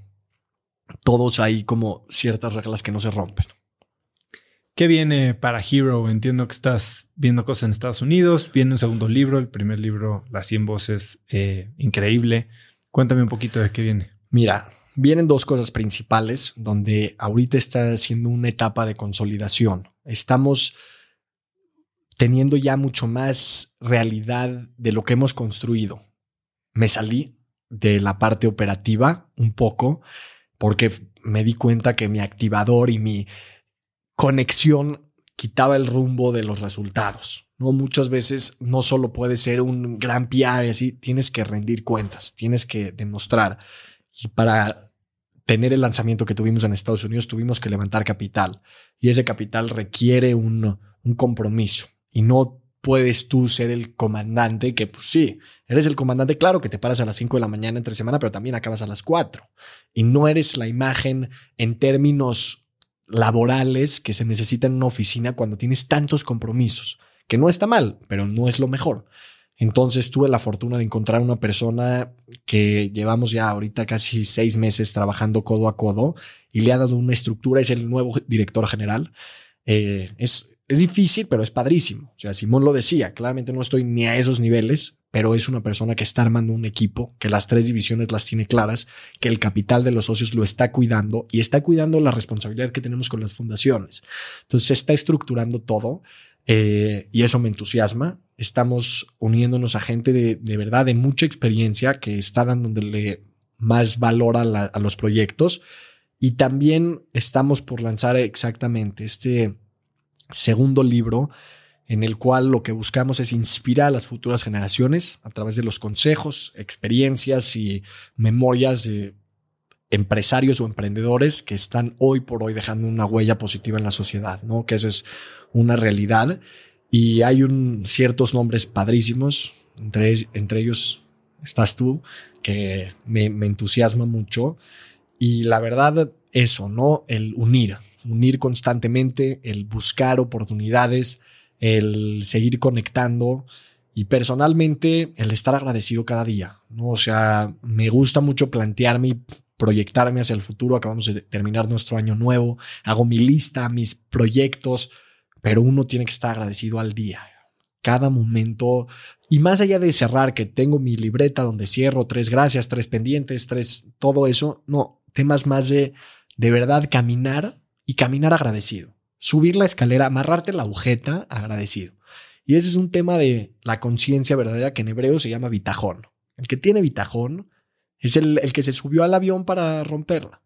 todos hay como ciertas reglas que no se rompen. ¿Qué viene para Hero? Entiendo que estás viendo cosas en Estados Unidos. Viene un segundo libro. El primer libro, Las cien voces, eh, increíble. Cuéntame un poquito de qué viene. Mira, vienen dos cosas principales donde ahorita está siendo una etapa de consolidación. Estamos teniendo ya mucho más realidad de lo que hemos construido. Me salí de la parte operativa un poco porque me di cuenta que mi activador y mi conexión quitaba el rumbo de los resultados, ¿no? Muchas veces no solo puede ser un gran P R y así, tienes que rendir cuentas, tienes que demostrar. Y para tener el lanzamiento que tuvimos en Estados Unidos, tuvimos que levantar capital. Y ese capital requiere un, un compromiso. Y no puedes tú ser el comandante que, pues sí, eres el comandante, claro que te paras a las cinco de la mañana entre semana, pero también acabas a las cuatro. Y no eres la imagen en términos laborales que se necesita en una oficina cuando tienes tantos compromisos, que no está mal, pero no es lo mejor. Entonces tuve la fortuna de encontrar una persona que llevamos ya ahorita casi seis meses trabajando codo a codo y le ha dado una estructura, es el nuevo director general. Eh, es Es difícil, pero es padrísimo. O sea, Simón lo decía, claramente no estoy ni a esos niveles, pero es una persona que está armando un equipo, que las tres divisiones las tiene claras, que el capital de los socios lo está cuidando y está cuidando la responsabilidad que tenemos con las fundaciones. Entonces se está estructurando todo eh, y eso me entusiasma. Estamos uniéndonos a gente de, de verdad de mucha experiencia que está dándole más valor a, la, a los proyectos y también estamos por lanzar exactamente este segundo libro en el cual lo que buscamos es inspirar a las futuras generaciones a través de los consejos, experiencias y memorias de empresarios o emprendedores que están hoy por hoy dejando una huella positiva en la sociedad, ¿no? Que esa es una realidad y hay un, ciertos nombres padrísimos, entre, entre ellos estás tú, que me, me entusiasma mucho y la verdad eso, ¿no? El unir. Unir constantemente, el buscar oportunidades, el seguir conectando y personalmente el estar agradecido cada día, ¿no? O sea, me gusta mucho plantearme y proyectarme hacia el futuro. Acabamos de terminar nuestro año nuevo, hago mi lista, mis proyectos, pero uno tiene que estar agradecido al día, cada momento. Y más allá de cerrar, que tengo mi libreta donde cierro tres gracias, tres pendientes, tres, todo eso, no, temas más de de verdad caminar y caminar agradecido, subir la escalera, amarrarte la agujeta agradecido. Y eso es un tema de la conciencia verdadera que en hebreo se llama bitajón. El que tiene bitajón es el, el que se subió al avión para romperla.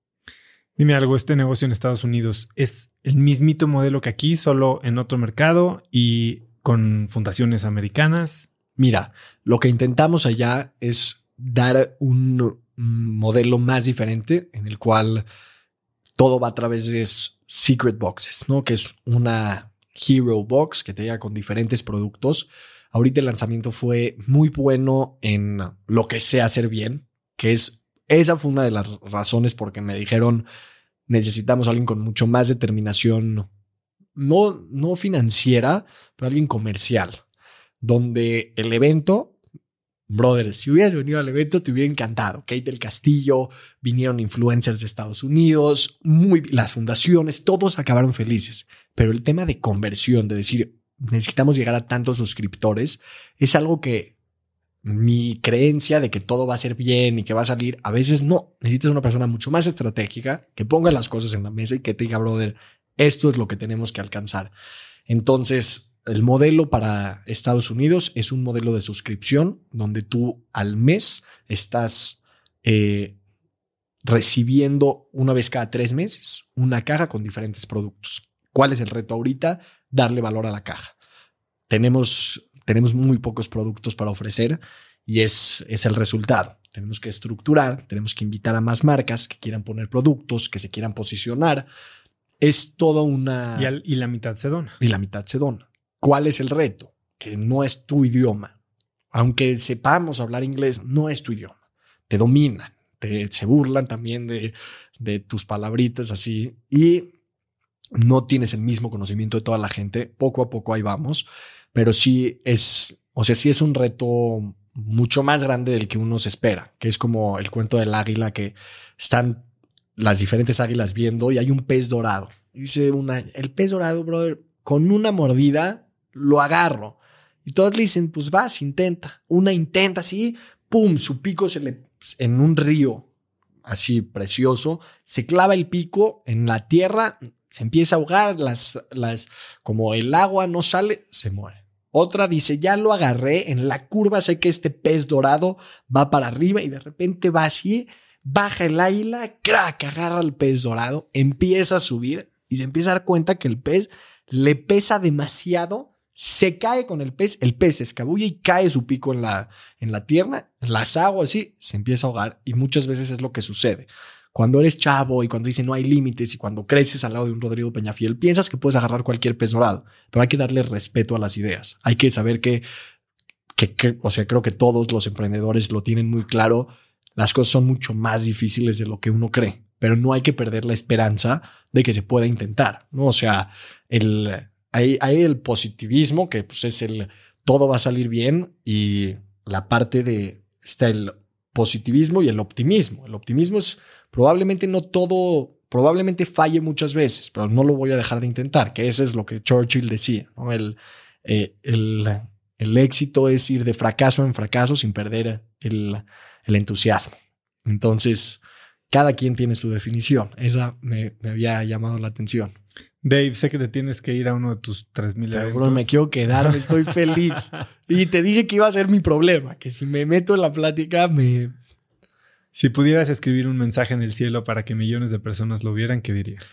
Dime algo, este negocio en Estados Unidos es el mismito modelo que aquí, solo en otro mercado y con fundaciones americanas. Mira, lo que intentamos allá es dar un modelo más diferente en el cual todo va a través de Secret Boxes, ¿no? Que es una Hero Box que te llega con diferentes productos. Ahorita el lanzamiento fue muy bueno en lo que sé hacer bien, que es esa fue una de las razones porque me dijeron, necesitamos a alguien con mucho más determinación, no, no financiera, pero alguien comercial, donde el evento... Brother, si hubieras venido al evento te hubiera encantado. Kate del Castillo, vinieron influencers de Estados Unidos, muy, las fundaciones, todos acabaron felices. Pero el tema de conversión, de decir, necesitamos llegar a tantos suscriptores, es algo que mi creencia de que todo va a ser bien y que va a salir, a veces no. Necesitas una persona mucho más estratégica, que ponga las cosas en la mesa y que te diga, brother, esto es lo que tenemos que alcanzar. Entonces... el modelo para Estados Unidos es un modelo de suscripción donde tú al mes estás eh, recibiendo una vez cada tres meses una caja con diferentes productos. ¿Cuál es el reto ahorita? Darle valor a la caja. Tenemos, tenemos muy pocos productos para ofrecer y es, es el resultado. Tenemos que estructurar, tenemos que invitar a más marcas que quieran poner productos, que se quieran posicionar. Es toda una... Y, al, y la mitad se dona. Y la mitad se dona. ¿Cuál es el reto? Que no es tu idioma. Aunque sepamos hablar inglés, no es tu idioma. Te dominan, te, se burlan también de, de tus palabritas así y no tienes el mismo conocimiento de toda la gente. Poco a poco ahí vamos, pero sí es, o sea, sí es un reto mucho más grande del que uno se espera, que es como el cuento del águila, que están las diferentes águilas viendo y hay un pez dorado. Dice una, el pez dorado, brother, con una mordida lo agarro. Y todos le dicen, pues vas, intenta. Una intenta así, pum, su pico se le, en un río así precioso, se clava el pico en la tierra, se empieza a ahogar, las, las, como el agua no sale, se muere. Otra dice, ya lo agarré, en la curva sé que este pez dorado va para arriba y de repente va así, baja el águila, crack, agarra al pez dorado, empieza a subir y se empieza a dar cuenta que el pez le pesa demasiado. Se cae con el pez, el pez se escabulle y cae su pico en la, en la tierra, las aguas así, se empieza a ahogar y muchas veces es lo que sucede. Cuando eres chavo y cuando dicen no hay límites y cuando creces al lado de un Rodrigo Peñafiel, piensas que puedes agarrar cualquier pez dorado, pero hay que darle respeto a las ideas. Hay que saber que, que, que, o sea, creo que todos los emprendedores lo tienen muy claro. Las cosas son mucho más difíciles de lo que uno cree, pero no hay que perder la esperanza de que se pueda intentar, ¿no? O sea, el... Hay, hay el positivismo, que pues es el todo va a salir bien, y la parte de está el positivismo y el optimismo. El optimismo es probablemente no todo, probablemente falle muchas veces, pero no lo voy a dejar de intentar, que eso es lo que Churchill decía, ¿no? El, eh, el, el éxito es ir de fracaso en fracaso sin perder el, el entusiasmo. Entonces, cada quien tiene su definición. Esa me, me había llamado la atención. Dave, sé que te tienes que ir a uno de tus tres mil eventos. Bro, me quiero quedar, estoy feliz. Y te dije que iba a ser mi problema, que si me meto en la plática me... Si pudieras escribir un mensaje en el cielo para que millones de personas lo vieran, ¿qué diría?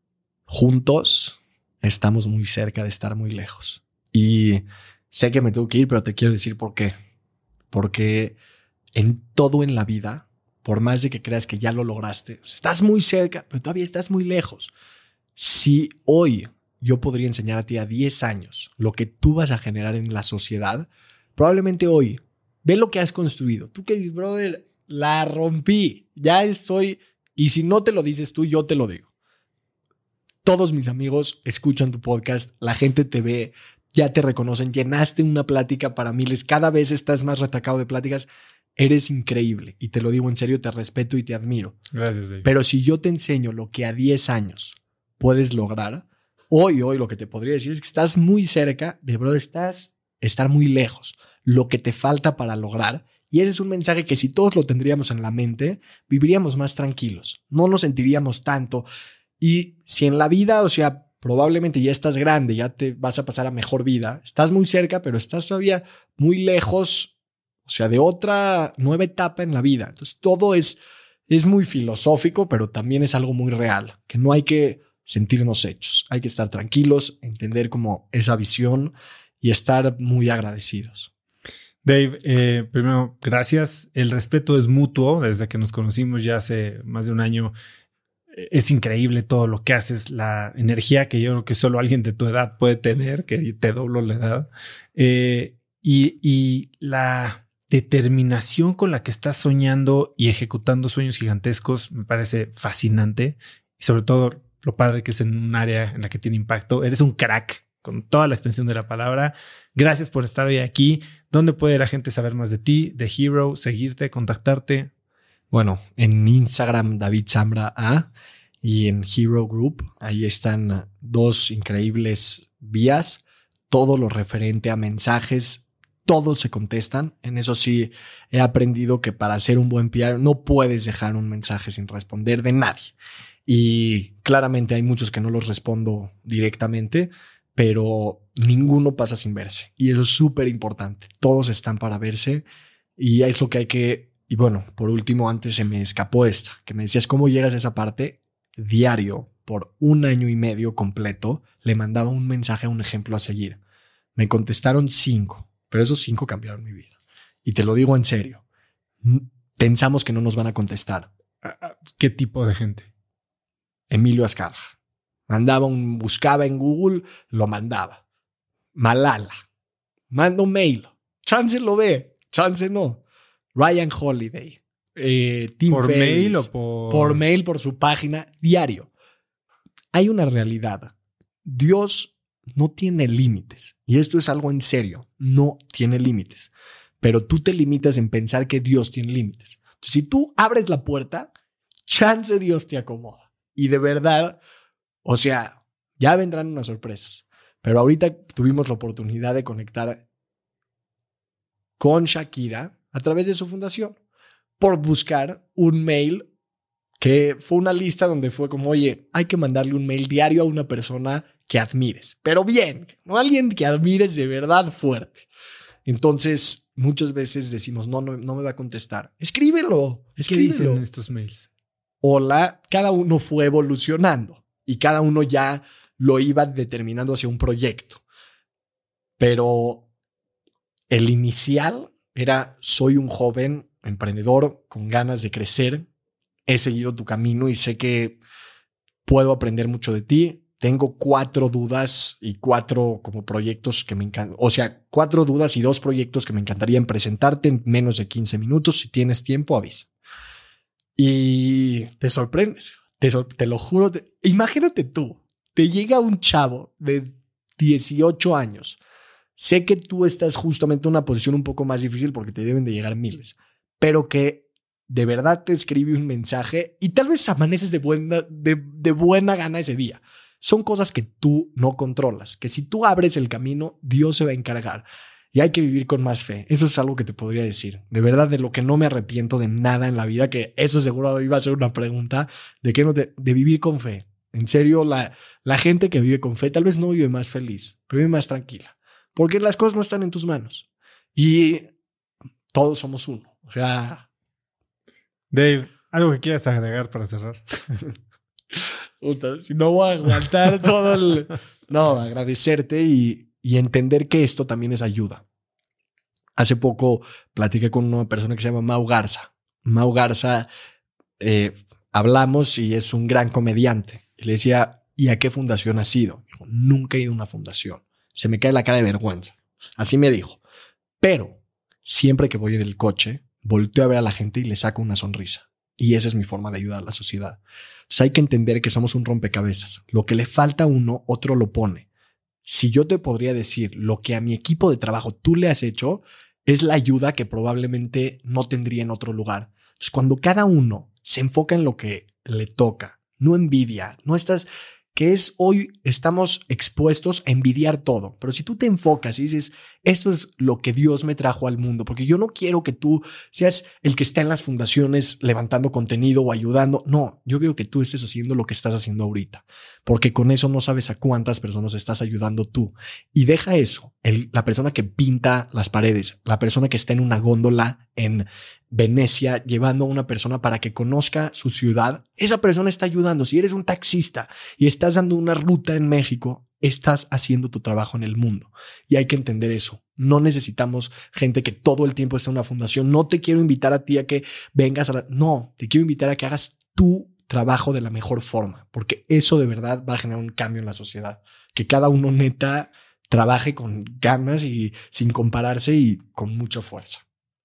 Juntos estamos muy cerca de estar muy lejos. Y sé que me tengo que ir, pero te quiero decir por qué. Porque en todo en la vida, por más de que creas que ya lo lograste, estás muy cerca, pero todavía estás muy lejos. Si hoy yo podría enseñar a ti a diez años lo que tú vas a generar en la sociedad, probablemente hoy, ve lo que has construido. Tú que dices, brother, la rompí, ya estoy, y si no te lo dices tú, yo te lo digo. Todos mis amigos escuchan tu podcast, la gente te ve, ya te reconocen, llenaste una plática para miles, cada vez estás más retacado de pláticas. Eres increíble y te lo digo en serio, te respeto y te admiro. Gracias, Dave. Pero si yo te enseño lo que a diez años puedes lograr, hoy, hoy lo que te podría decir es que estás muy cerca de, bro, estás estar muy lejos. Lo que te falta para lograr. Y ese es un mensaje que si todos lo tendríamos en la mente, viviríamos más tranquilos. No nos sentiríamos tanto. Y si en la vida, o sea, probablemente ya estás grande, ya te vas a pasar a mejor vida, estás muy cerca, pero estás todavía muy lejos, o sea, de otra nueva etapa en la vida. Entonces todo es, es muy filosófico, pero también es algo muy real, que no hay que sentirnos hechos. Hay que estar tranquilos, entender como esa visión y estar muy agradecidos. Dave, eh, primero, gracias. El respeto es mutuo. Desde que nos conocimos ya hace más de un año, es increíble todo lo que haces, la energía que yo creo que solo alguien de tu edad puede tener, que te doblo la edad. Eh, y, y la determinación con la que estás soñando y ejecutando sueños gigantescos me parece fascinante. Y sobre todo lo padre que es en un área en la que tiene impacto. Eres un crack con toda la extensión de la palabra. Gracias por estar hoy aquí. ¿Dónde puede la gente saber más de ti, de Hiro, seguirte, contactarte? Bueno, en Instagram David Zambra A y en Hiro Group. Ahí están dos increíbles vías. Todo lo referente a mensajes, todos se contestan. En eso sí he aprendido que para hacer un buen P R no puedes dejar un mensaje sin responder de nadie. Y claramente hay muchos que no los respondo directamente, pero ninguno pasa sin verse. Y eso es súper importante. Todos están para verse y es lo que hay que... Y bueno, por último, antes se me escapó esta, que me decías, ¿cómo llegas a esa parte? Diario, por un año y medio completo, le mandaba un mensaje, un ejemplo a seguir. Me contestaron cinco, pero esos cinco cambiaron mi vida. Y te lo digo en serio. Pensamos que no nos van a contestar. ¿Qué tipo de gente? Emilio Azcárraga. Mandaba un, buscaba en Google, lo mandaba. Malala. Manda un mail. Chance lo ve, chance no. Ryan Holiday. Eh, Tim ¿Por Ferriss, mail o por...? Por mail, por su página, diario. Hay una realidad. Dios no tiene límites. Y esto es algo en serio. No tiene límites. Pero tú te limitas en pensar que Dios tiene límites. Entonces, si tú abres la puerta, chance Dios te acomoda. Y de verdad, o sea, ya vendrán unas sorpresas. Pero ahorita tuvimos la oportunidad de conectar con Shakira a través de su fundación por buscar un mail que fue una lista donde fue como, oye, hay que mandarle un mail diario a una persona que admires, pero bien, no a alguien que admires de verdad fuerte. Entonces, muchas veces decimos, no, no, no me va a contestar. Escríbelo, ¿Qué escríbelo. dicen en estos mails? Hola, cada uno fue evolucionando y cada uno ya lo iba determinando hacia un proyecto. Pero el inicial era, soy un joven emprendedor con ganas de crecer, he seguido tu camino y sé que puedo aprender mucho de ti. Tengo cuatro dudas y cuatro como proyectos que me encantan. O sea, cuatro dudas y dos proyectos que me encantaría presentarte en menos de quince minutos. Si tienes tiempo, avisa. Y te sorprendes. Te, sor- te lo juro. Te, imagínate tú. Te llega un chavo de dieciocho años. Sé que tú estás justamente en una posición un poco más difícil porque te deben de llegar miles. Pero que de verdad te escribe un mensaje y tal vez amaneces de buena, de, de buena gana ese día. Son cosas que tú no controlas, que si tú abres el camino, Dios se va a encargar. Y hay que vivir con más fe. Eso es algo que te podría decir. De verdad, de lo que no me arrepiento de nada en la vida, que eso seguro iba a ser una pregunta, de que no te, de vivir con fe. En serio, la, la gente que vive con fe tal vez no vive más feliz, pero vive más tranquila. Porque las cosas no están en tus manos. Y todos somos uno. O sea... Dave, ¿algo que quieras agregar para cerrar? Puta, si no voy a aguantar todo el... No, agradecerte y, y entender que esto también es ayuda. Hace poco platiqué con una persona que se llama Mau Garza. Mau Garza, eh, hablamos y es un gran comediante. Y le decía, ¿y a qué fundación has ido? Dijo, nunca he ido a una fundación. Se me cae la cara de vergüenza. Así me dijo. Pero siempre que voy en el coche, volteo a ver a la gente y le saco una sonrisa. Y esa es mi forma de ayudar a la sociedad. Entonces hay que entender que somos un rompecabezas. Lo que le falta a uno, otro lo pone. Si yo te podría decir lo que a mi equipo de trabajo tú le has hecho, es la ayuda que probablemente no tendría en otro lugar. Entonces cuando cada uno se enfoca en lo que le toca, no envidia, no estás... que es hoy estamos expuestos a envidiar todo. Pero si tú te enfocas y dices, esto es lo que Dios me trajo al mundo, porque yo no quiero que tú seas el que está en las fundaciones levantando contenido o ayudando. No, yo quiero que tú estés haciendo lo que estás haciendo ahorita, porque con eso no sabes a cuántas personas estás ayudando tú. Y deja eso, el, la persona que pinta las paredes, la persona que está en una góndola en Venecia llevando a una persona para que conozca su ciudad, esa persona está ayudando. Si eres un taxista y estás dando una ruta en México, estás haciendo tu trabajo en el mundo. Y hay que entender eso. No necesitamos gente que todo el tiempo esté en una fundación. No te quiero invitar a ti a que vengas a la... No, te quiero invitar a que hagas tu trabajo de la mejor forma, porque eso de verdad va a generar un cambio en la sociedad. Que cada uno neta trabaje con ganas y sin compararse y con mucha fuerza.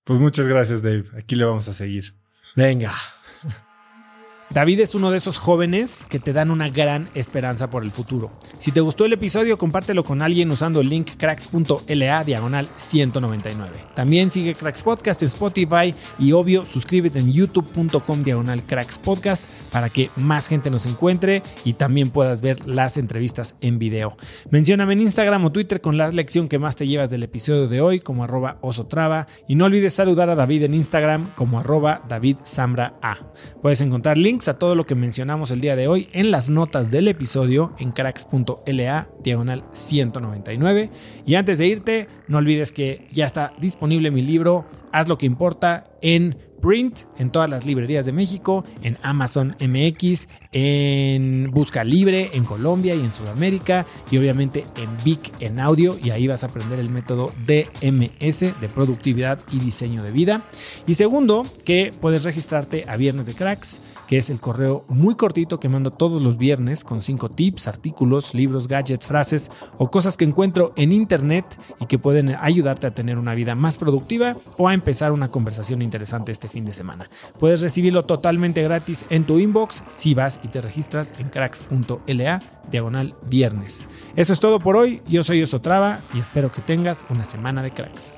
Pues muchas gracias, Dave. Aquí le vamos a seguir. Venga. David es uno de esos jóvenes que te dan una gran esperanza por el futuro. Si te gustó el episodio, compártelo con alguien usando el link cracks.la diagonal ciento noventa y nueve. También sigue Cracks Podcast en Spotify y obvio, suscríbete en youtube.com diagonal Cracks Podcast para que más gente nos encuentre y también puedas ver las entrevistas en video. Mencióname en Instagram o Twitter con la lección que más te llevas del episodio de hoy como arroba osotrava y no olvides saludar a David en Instagram como arroba David Zambra A. Puedes encontrar links a todo lo que mencionamos el día de hoy en las notas del episodio en cracks.la diagonal ciento noventa y nueve. Y antes de irte, no olvides que ya está disponible mi libro Haz lo que importa en print en todas las librerías de México, en Amazon M X, en Busca Libre en Colombia y en Sudamérica y obviamente en Vic en audio, y ahí vas a aprender el método D M S de productividad y diseño de vida. Y segundo, que puedes registrarte a Viernes de Cracks, que es el correo muy cortito que mando todos los viernes con cinco tips, artículos, libros, gadgets, frases o cosas que encuentro en internet y que pueden ayudarte a tener una vida más productiva o a empezar una conversación interesante este fin de semana. Puedes recibirlo totalmente gratis en tu inbox si vas y te registras en cracks.la diagonal viernes. Eso es todo por hoy. Yo soy Osotrava y espero que tengas una semana de cracks.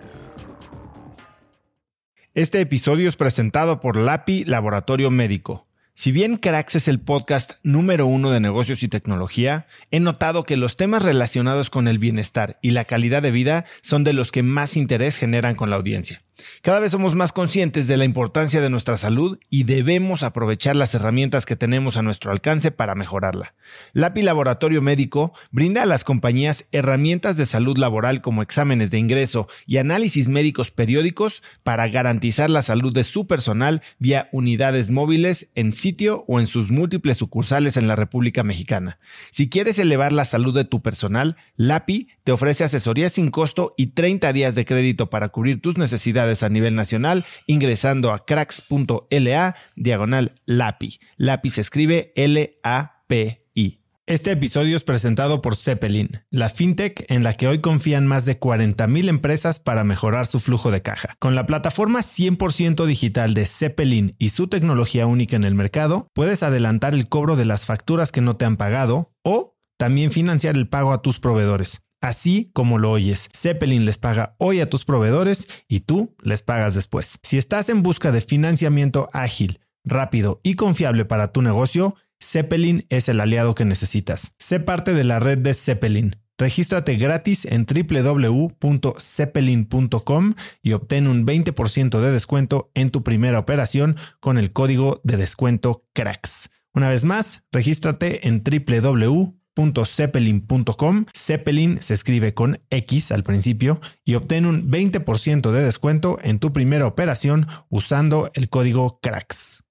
Este episodio es presentado por Lapi Laboratorio Médico. Si bien Cracks es el podcast número uno de negocios y tecnología, he notado que los temas relacionados con el bienestar y la calidad de vida son de los que más interés generan con la audiencia. Cada vez somos más conscientes de la importancia de nuestra salud y debemos aprovechar las herramientas que tenemos a nuestro alcance para mejorarla. Lapi Laboratorio Médico brinda a las compañías herramientas de salud laboral como exámenes de ingreso y análisis médicos periódicos para garantizar la salud de su personal vía unidades móviles en sitio o en sus múltiples sucursales en la República Mexicana. Si quieres elevar la salud de tu personal, Lapi te ofrece asesoría sin costo y treinta días de crédito para cubrir tus necesidades a nivel nacional ingresando a cracks.la diagonal Lapi. Lapi se escribe L A P I. Este episodio es presentado por Zeppelin, la fintech en la que hoy confían más de cuarenta mil empresas para mejorar su flujo de caja. Con la plataforma cien por ciento digital de Zeppelin y su tecnología única en el mercado, puedes adelantar el cobro de las facturas que no te han pagado o también financiar el pago a tus proveedores. Así como lo oyes, Zeppelin les paga hoy a tus proveedores y tú les pagas después. Si estás en busca de financiamiento ágil, rápido y confiable para tu negocio, Zeppelin es el aliado que necesitas. Sé parte de la red de Zeppelin. Regístrate gratis en doble u doble u doble u punto zeppelin punto com y obtén un veinte por ciento de descuento en tu primera operación con el código de descuento CRACKS. Una vez más, regístrate en doble u doble u doble u punto zeppelin punto com. Zeppelin se escribe con X al principio y obtén un veinte por ciento de descuento en tu primera operación usando el código CRACKS.